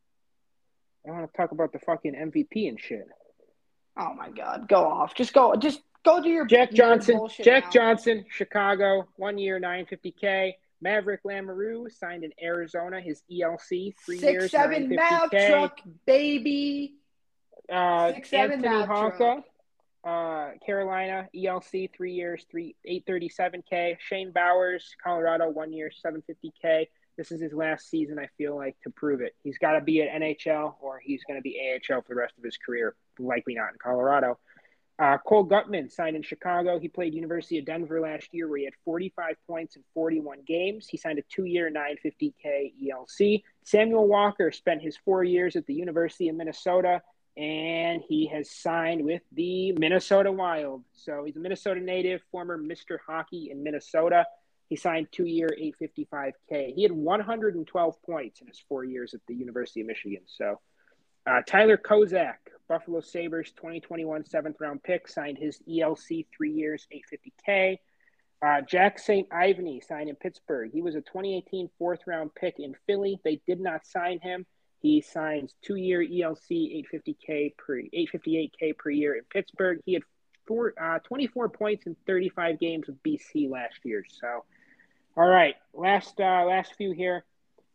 [SPEAKER 1] I want to talk about the fucking M V P and shit.
[SPEAKER 2] Oh my God, go off. Just go. Just go do your
[SPEAKER 1] Jack
[SPEAKER 2] nerd
[SPEAKER 1] Johnson,
[SPEAKER 2] bullshit
[SPEAKER 1] Jack
[SPEAKER 2] now.
[SPEAKER 1] Johnson, Chicago, one year, nine fifty K. Maverick Lamoureux signed in Arizona, his E L C, three
[SPEAKER 2] Six
[SPEAKER 1] years,
[SPEAKER 2] seven
[SPEAKER 1] nine
[SPEAKER 2] Mav
[SPEAKER 1] fifty K.
[SPEAKER 2] truck, baby.
[SPEAKER 1] Uh,
[SPEAKER 2] Six, seven
[SPEAKER 1] Anthony
[SPEAKER 2] Mav
[SPEAKER 1] Honka,
[SPEAKER 2] truck.
[SPEAKER 1] uh, Carolina, E L C, three years, three eight thirty seven K. Shane Bowers, Colorado, one year, seven fifty K. This is his last season, I feel like, to prove it. He's got to be at N H L or he's going to be A H L for the rest of his career. Likely not in Colorado. Uh, Cole Gutman signed in Chicago. He played University of Denver last year where he had forty-five points in forty-one games. He signed a two-year, nine fifty K E L C. Samuel Walker spent his four years at the University of Minnesota, and he has signed with the Minnesota Wild. So he's a Minnesota native, former Mister Hockey in Minnesota. He signed two-year, eight fifty-five K. He had one hundred twelve points in his four years at the University of Michigan. So uh, Tyler Kozak, Buffalo Sabres, twenty twenty-one seventh-round pick, signed his E L C, three years, eight fifty K. Uh, Jack Saint Ivany signed in Pittsburgh. He was a twenty eighteen fourth-round pick in Philly. They did not sign him. He signs two-year E L C, eight fifty K per eight fifty-eight K per year in Pittsburgh. He had four, uh, twenty-four points in thirty-five games with B C last year. So, all right, last uh, last few here.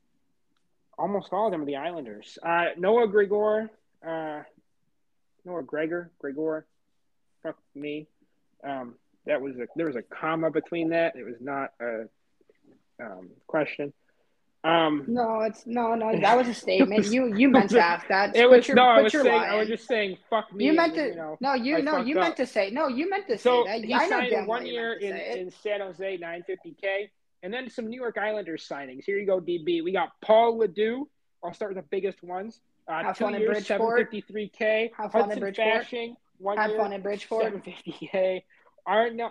[SPEAKER 1] Almost all of them are the Islanders. Uh, Noah Gregor, uh, Noah Gregor, Gregor, fuck me. Um, that was a there was a comma between that. It was not a um, question. Um,
[SPEAKER 2] No, it's no, no. That was a
[SPEAKER 1] it
[SPEAKER 2] statement.
[SPEAKER 1] was,
[SPEAKER 2] You you
[SPEAKER 1] it
[SPEAKER 2] meant
[SPEAKER 1] was,
[SPEAKER 2] to
[SPEAKER 1] a,
[SPEAKER 2] ask that.
[SPEAKER 1] it
[SPEAKER 2] Quit
[SPEAKER 1] was
[SPEAKER 2] your
[SPEAKER 1] no. I
[SPEAKER 2] quit
[SPEAKER 1] was
[SPEAKER 2] your
[SPEAKER 1] saying, I was
[SPEAKER 2] lying.
[SPEAKER 1] just saying, fuck
[SPEAKER 2] You
[SPEAKER 1] me, and
[SPEAKER 2] meant
[SPEAKER 1] then
[SPEAKER 2] to
[SPEAKER 1] you know,
[SPEAKER 2] no, you
[SPEAKER 1] I
[SPEAKER 2] no,
[SPEAKER 1] fucked
[SPEAKER 2] you meant
[SPEAKER 1] up.
[SPEAKER 2] to say no, you meant to say
[SPEAKER 1] So
[SPEAKER 2] that.
[SPEAKER 1] he
[SPEAKER 2] I know
[SPEAKER 1] signed a
[SPEAKER 2] damn well
[SPEAKER 1] one
[SPEAKER 2] you
[SPEAKER 1] year
[SPEAKER 2] meant to
[SPEAKER 1] in
[SPEAKER 2] say it.
[SPEAKER 1] in San Jose, nine fifty k, and then some New York Islanders signings. Here you go, D B. We got Paul Ledoux. I'll start with the biggest ones. Uh,
[SPEAKER 2] Have
[SPEAKER 1] two
[SPEAKER 2] fun in
[SPEAKER 1] years,
[SPEAKER 2] Bridgeport.
[SPEAKER 1] seven fifty-three k.
[SPEAKER 2] Have fun in
[SPEAKER 1] Hudson
[SPEAKER 2] Bridgeport.
[SPEAKER 1] Fashing, one
[SPEAKER 2] Have
[SPEAKER 1] year,
[SPEAKER 2] fun in Bridgeport.
[SPEAKER 1] seven fifty k. Arnaud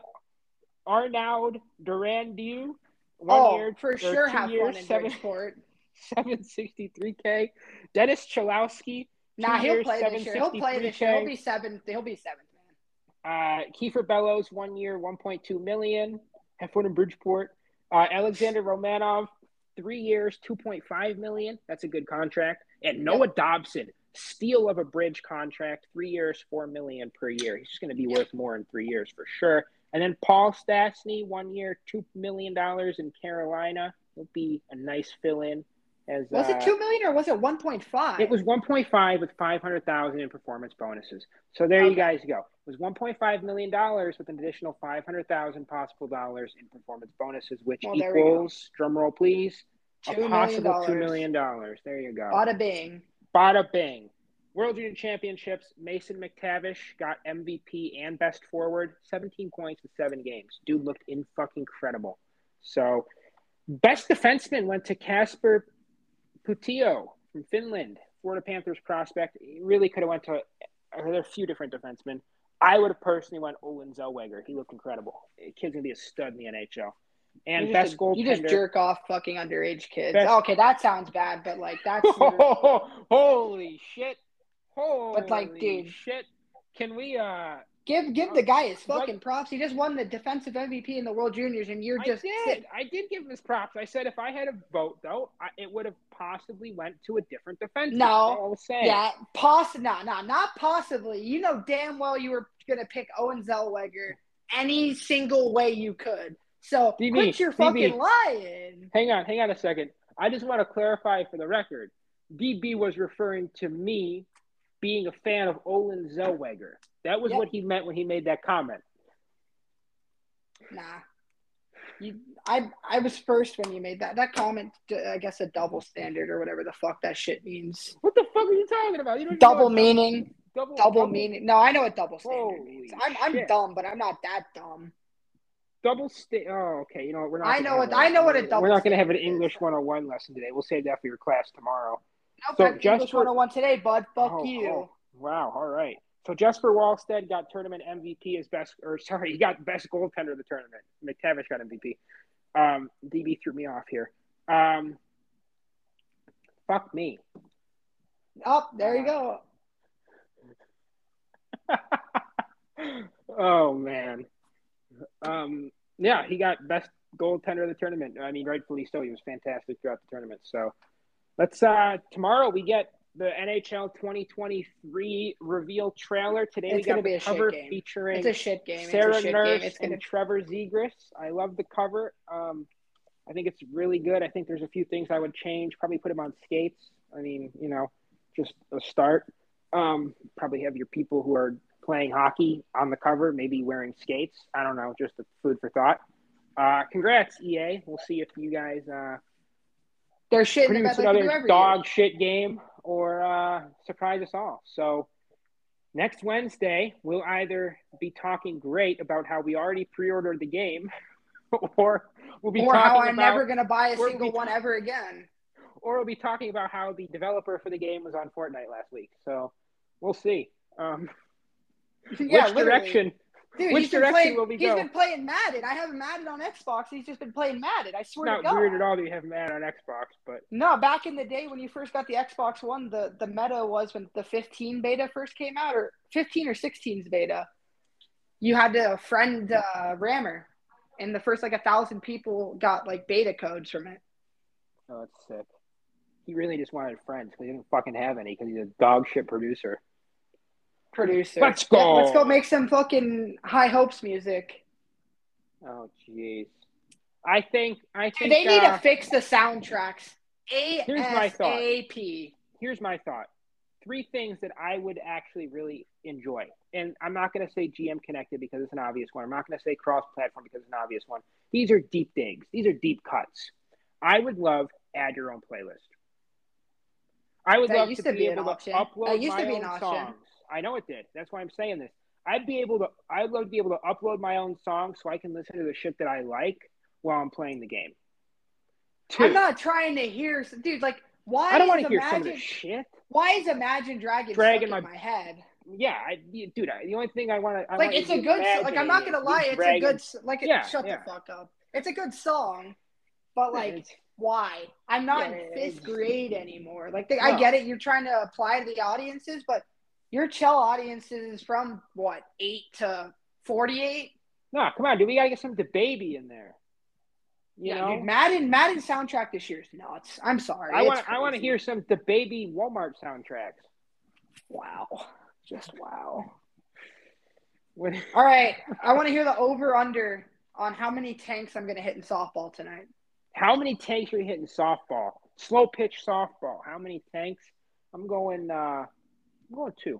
[SPEAKER 1] Arnaud Durandieu, one
[SPEAKER 2] Oh,
[SPEAKER 1] year
[SPEAKER 2] for
[SPEAKER 1] or
[SPEAKER 2] sure
[SPEAKER 1] two
[SPEAKER 2] have
[SPEAKER 1] years,
[SPEAKER 2] fun in
[SPEAKER 1] seven
[SPEAKER 2] Bridgeport.
[SPEAKER 1] seven sixty-three k. Dennis Cholowski, two
[SPEAKER 2] Nah, he'll
[SPEAKER 1] years,
[SPEAKER 2] play
[SPEAKER 1] seven
[SPEAKER 2] this year. He'll play
[SPEAKER 1] sixty-three
[SPEAKER 2] this year. He'll
[SPEAKER 1] k.
[SPEAKER 2] be seventh. He'll be seventh, man.
[SPEAKER 1] Uh, Kiefer Bellows, one year, one point two million. Have fun in Bridgeport. Uh, Alexander Romanov, three years, two point five million. That's a good contract. And Noah
[SPEAKER 2] Yep.
[SPEAKER 1] Dobson, steal of a bridge contract, three years, four million per year. He's just going to be worth more in three years for sure. And then Paul Stastny, one year, two million dollars in Carolina. He'll be a nice fill-in. As,
[SPEAKER 2] Was it
[SPEAKER 1] uh,
[SPEAKER 2] two million or was it one point five?
[SPEAKER 1] It was one point five with five hundred thousand in performance bonuses. So there
[SPEAKER 2] Okay.
[SPEAKER 1] you guys go. It was one point five million dollars with an additional five hundred thousand possible dollars in performance bonuses, which
[SPEAKER 2] Well, there we
[SPEAKER 1] equals, drum roll please, a
[SPEAKER 2] Two million
[SPEAKER 1] possible
[SPEAKER 2] dollars.
[SPEAKER 1] two million dollars. There you go.
[SPEAKER 2] Bada bing.
[SPEAKER 1] Bada bing. World Junior Championships, Mason McTavish got M V P and best forward, seventeen points in seven games. Dude looked in fucking incredible. So best defenseman went to Casper Putio from Finland, Florida Panthers prospect. He really could have went to there are a few different defensemen. I would have personally went Olin Zellweger. He looked incredible. The kid's gonna be a stud in the N H L. And
[SPEAKER 2] you
[SPEAKER 1] best
[SPEAKER 2] just,
[SPEAKER 1] goaltender.
[SPEAKER 2] You just jerk off fucking underage kids.
[SPEAKER 1] Best,
[SPEAKER 2] okay, that sounds bad, but like that's
[SPEAKER 1] oh, holy shit. Holy
[SPEAKER 2] but like, dude,
[SPEAKER 1] shit. Can we uh
[SPEAKER 2] give give the guy his
[SPEAKER 1] what?
[SPEAKER 2] fucking props? He just won the defensive M V P in the World Juniors, and you're just
[SPEAKER 1] I did.
[SPEAKER 2] sit-
[SPEAKER 1] I did give him his props. I said if I had a vote though, I, it would have possibly went to a different defense.
[SPEAKER 2] No,
[SPEAKER 1] I was saying.
[SPEAKER 2] yeah, possibly, no, no, not possibly. You know damn well you were gonna pick Owen Zellweger any single way you could. So
[SPEAKER 1] D B,
[SPEAKER 2] quit your
[SPEAKER 1] D B,
[SPEAKER 2] fucking lying.
[SPEAKER 1] Hang on, hang on a second. I just want to clarify for the record. D B was referring to me being a fan of Olin Zellweger. That was
[SPEAKER 2] Yep.
[SPEAKER 1] what he meant when he made that comment.
[SPEAKER 2] Nah. You, I I was first when you made that. That comment, I guess, a double standard or whatever the fuck that shit means.
[SPEAKER 1] What the fuck are you talking about? You don't
[SPEAKER 2] Double
[SPEAKER 1] know
[SPEAKER 2] meaning.
[SPEAKER 1] Double,
[SPEAKER 2] Double,
[SPEAKER 1] double
[SPEAKER 2] meaning. No, I know what double standard
[SPEAKER 1] Holy
[SPEAKER 2] means. I'm I'm
[SPEAKER 1] shit.
[SPEAKER 2] dumb, but I'm not that dumb.
[SPEAKER 1] Double sta- Oh, okay. You know what? We're not.
[SPEAKER 2] I
[SPEAKER 1] gonna
[SPEAKER 2] know
[SPEAKER 1] have
[SPEAKER 2] what
[SPEAKER 1] a-
[SPEAKER 2] I know what a double.
[SPEAKER 1] We're not going to have an
[SPEAKER 2] standard is.
[SPEAKER 1] English one oh one lesson today. We'll save that for your class tomorrow.
[SPEAKER 2] Nope,
[SPEAKER 1] So
[SPEAKER 2] that's English
[SPEAKER 1] Jesper-
[SPEAKER 2] one oh one today, bud. Fuck
[SPEAKER 1] Oh,
[SPEAKER 2] you.
[SPEAKER 1] oh, wow. All right. So Jesper Wallstead got tournament M V P as best, or sorry, he got best goaltender of the tournament. McTavish got M V P. Um, D B threw me off here. Um, fuck me.
[SPEAKER 2] Oh, there you go.
[SPEAKER 1] Oh man. Um, yeah, he got best goaltender of the tournament. I mean, rightfully so. He was fantastic throughout the tournament. So let's uh tomorrow we get the N H L twenty twenty-three reveal trailer. Today
[SPEAKER 2] It's
[SPEAKER 1] we got
[SPEAKER 2] gonna be
[SPEAKER 1] the
[SPEAKER 2] a shit
[SPEAKER 1] cover
[SPEAKER 2] game.
[SPEAKER 1] featuring
[SPEAKER 2] It's a shit game.
[SPEAKER 1] Sarah
[SPEAKER 2] it's a shit
[SPEAKER 1] Nurse
[SPEAKER 2] game. It's gonna
[SPEAKER 1] and Trevor Zegras. I love the cover. Um, I think it's really good. I think there's a few things I would change. Probably put him on skates. I mean, you know, just a start. Um, probably have your people who are playing hockey on the cover, maybe wearing skates. I don't know, just a food for thought. Uh, congrats, E A. We'll see if you guys uh,
[SPEAKER 2] They're shitting
[SPEAKER 1] produce
[SPEAKER 2] about like
[SPEAKER 1] another
[SPEAKER 2] they do every
[SPEAKER 1] dog
[SPEAKER 2] year.
[SPEAKER 1] shit game or uh, surprise us all. So next Wednesday, we'll either be talking great about how we already pre-ordered the game, or we'll be
[SPEAKER 2] Or
[SPEAKER 1] talking
[SPEAKER 2] how I'm
[SPEAKER 1] about,
[SPEAKER 2] never gonna buy a
[SPEAKER 1] we'll
[SPEAKER 2] single
[SPEAKER 1] be-
[SPEAKER 2] one ever again.
[SPEAKER 1] or we'll be talking about how the developer for the game was on Fortnite last week. So we'll see. Um,
[SPEAKER 2] Yeah,
[SPEAKER 1] which
[SPEAKER 2] literally.
[SPEAKER 1] direction?
[SPEAKER 2] Dude,
[SPEAKER 1] which
[SPEAKER 2] he's been
[SPEAKER 1] direction
[SPEAKER 2] playing,
[SPEAKER 1] will we
[SPEAKER 2] He's
[SPEAKER 1] go?
[SPEAKER 2] been playing Madden. I have Madden on Xbox. He's just been playing Madden. I
[SPEAKER 1] It's
[SPEAKER 2] swear
[SPEAKER 1] not
[SPEAKER 2] to God.
[SPEAKER 1] weird at all that you have Mad on Xbox, but
[SPEAKER 2] No, back in the day when you first got the Xbox One, the, the meta was when the fifteen beta first came out, or fifteen or sixteen's beta. You had to friend uh, Rammer, and the first like a thousand people got like beta codes from it.
[SPEAKER 1] oh, it's sick. He really just wanted friends because he didn't fucking have any because he's a dog shit producer.
[SPEAKER 2] Producer.
[SPEAKER 1] Let's go.
[SPEAKER 2] Yeah, let's go make some fucking High Hopes music.
[SPEAKER 1] Oh, jeez. I think I think
[SPEAKER 2] Dude, they need
[SPEAKER 1] uh,
[SPEAKER 2] to fix the soundtracks.
[SPEAKER 1] Here's my thought.
[SPEAKER 2] ASAP.
[SPEAKER 1] Here's my thought. Three things that I would actually really enjoy. And I'm not going to say G M connected because it's an obvious one. I'm not going to say cross-platform because it's an obvious one. These are deep digs. These are deep cuts. I would love add your own playlist. I would
[SPEAKER 2] That
[SPEAKER 1] love
[SPEAKER 2] used
[SPEAKER 1] to
[SPEAKER 2] to
[SPEAKER 1] be
[SPEAKER 2] be an
[SPEAKER 1] able to
[SPEAKER 2] option.
[SPEAKER 1] upload
[SPEAKER 2] That used
[SPEAKER 1] my
[SPEAKER 2] to be an
[SPEAKER 1] own
[SPEAKER 2] option.
[SPEAKER 1] songs. I know it did. That's why I'm saying this. I'd be able to. I'd love to be able to upload my own songs so I can listen to the shit that I like while I'm playing the game. Two,
[SPEAKER 2] I'm not trying to hear, dude. Like, why?
[SPEAKER 1] I don't want
[SPEAKER 2] is
[SPEAKER 1] to hear
[SPEAKER 2] Imagine,
[SPEAKER 1] some of this shit.
[SPEAKER 2] Why is Imagine Dragons
[SPEAKER 1] Dragging
[SPEAKER 2] stuck in
[SPEAKER 1] my-
[SPEAKER 2] my head?
[SPEAKER 1] Yeah, I, dude. I, the only thing I want to.
[SPEAKER 2] Like, it's a good. Like, I'm not gonna lie. It's a good. Like, it,
[SPEAKER 1] Yeah,
[SPEAKER 2] shut
[SPEAKER 1] yeah.
[SPEAKER 2] the fuck up. It's a good song, but like,
[SPEAKER 1] It's-
[SPEAKER 2] why? I'm not
[SPEAKER 1] Yeah,
[SPEAKER 2] in
[SPEAKER 1] it's-
[SPEAKER 2] fifth grade anymore. Like, they,
[SPEAKER 1] No.
[SPEAKER 2] I get it. You're trying to apply to the audiences, but your chill audiences from what eight to forty-eight.
[SPEAKER 1] No, come on, dude. We gotta get some DaBaby in there. You
[SPEAKER 2] yeah,
[SPEAKER 1] know,
[SPEAKER 2] dude, Madden Madden soundtrack this year is nuts. I'm sorry.
[SPEAKER 1] I
[SPEAKER 2] It's
[SPEAKER 1] want. I want to
[SPEAKER 2] crazy.
[SPEAKER 1] hear some DaBaby Walmart soundtracks.
[SPEAKER 2] Wow. Just wow.
[SPEAKER 1] When,
[SPEAKER 2] All right. I want to hear the over under on how many tanks I'm going to hit in softball tonight.
[SPEAKER 1] how many tanks are you hitting softball? Slow pitch softball. How many tanks? I'm going. Uh, I'm going two.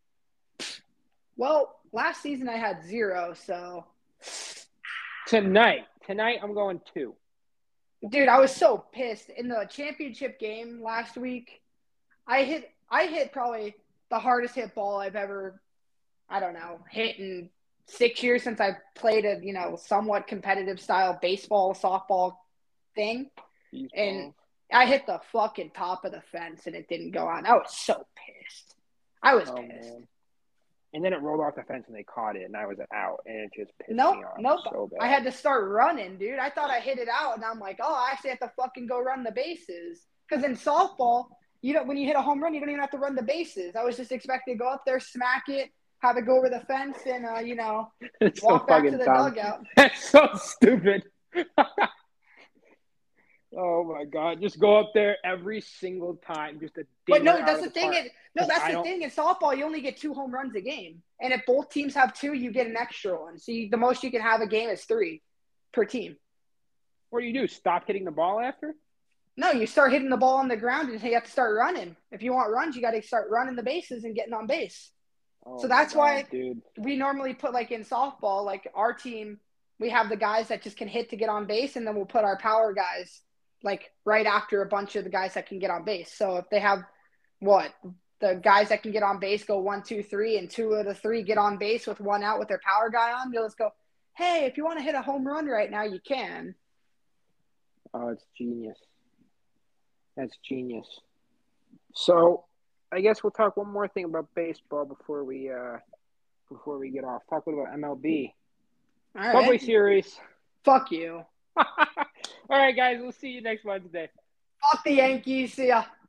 [SPEAKER 2] Well, last season I had zero, so
[SPEAKER 1] Tonight. Tonight I'm going two.
[SPEAKER 2] dude, I was so pissed in the championship game last week. I hit I hit probably the hardest hit ball I've ever, I don't know, hit in six years since I played a, you know, somewhat competitive style baseball, softball thing.
[SPEAKER 1] These
[SPEAKER 2] And
[SPEAKER 1] balls.
[SPEAKER 2] I hit the fucking top of the fence and it didn't go on. I was so pissed. I was
[SPEAKER 1] Oh,
[SPEAKER 2] pissed.
[SPEAKER 1] man. And then it rolled off the fence and they caught it, and I was out, and it just pissed
[SPEAKER 2] Nope,
[SPEAKER 1] me off
[SPEAKER 2] nope.
[SPEAKER 1] so bad.
[SPEAKER 2] I had to start running, dude. I thought I hit it out, and I'm like, oh, I actually have to fucking go run the bases. Because in softball, you don't when you hit a home run, you don't even have to run the bases. I was just expecting to go up there, smack it, have it go over the fence, and uh, you know,
[SPEAKER 1] It's
[SPEAKER 2] walk
[SPEAKER 1] so
[SPEAKER 2] back to
[SPEAKER 1] fucking
[SPEAKER 2] the
[SPEAKER 1] dumb.
[SPEAKER 2] dugout.
[SPEAKER 1] That's so stupid. Oh my god! Just go up there every single time, just a.
[SPEAKER 2] But no,
[SPEAKER 1] dinger out
[SPEAKER 2] that's
[SPEAKER 1] of
[SPEAKER 2] the thing.
[SPEAKER 1] park.
[SPEAKER 2] Is, no, that's
[SPEAKER 1] I
[SPEAKER 2] the
[SPEAKER 1] don't-
[SPEAKER 2] thing. In softball, you only get two home runs a game, and if both teams have two, you get an extra one. So you, the most you can have a game is three per team.
[SPEAKER 1] What do you do? Stop hitting the ball after?
[SPEAKER 2] No, you start hitting the ball on the ground, and you have to start running. If you want runs, you got to start running the bases and getting on base.
[SPEAKER 1] Oh
[SPEAKER 2] So
[SPEAKER 1] my
[SPEAKER 2] that's
[SPEAKER 1] God,
[SPEAKER 2] why
[SPEAKER 1] dude.
[SPEAKER 2] we normally put, like in softball, like our team, we have the guys that just can hit to get on base, and then we'll put our power guys like right after a bunch of the guys that can get on base. So if they have what the guys that can get on base go one, two, three, and two of the three get on base with one out with their power guy on, they'll just go, hey, if you want to hit a home run right now, you can.
[SPEAKER 1] Oh, it's genius. That's genius. So, I guess we'll talk one more thing about baseball before we uh before we get off. Talk a little about M L B.
[SPEAKER 2] All
[SPEAKER 1] Subway
[SPEAKER 2] right.
[SPEAKER 1] Series.
[SPEAKER 2] Fuck you.
[SPEAKER 1] All right, guys. We'll see you next Wednesday.
[SPEAKER 2] Fuck the Yankees. See ya.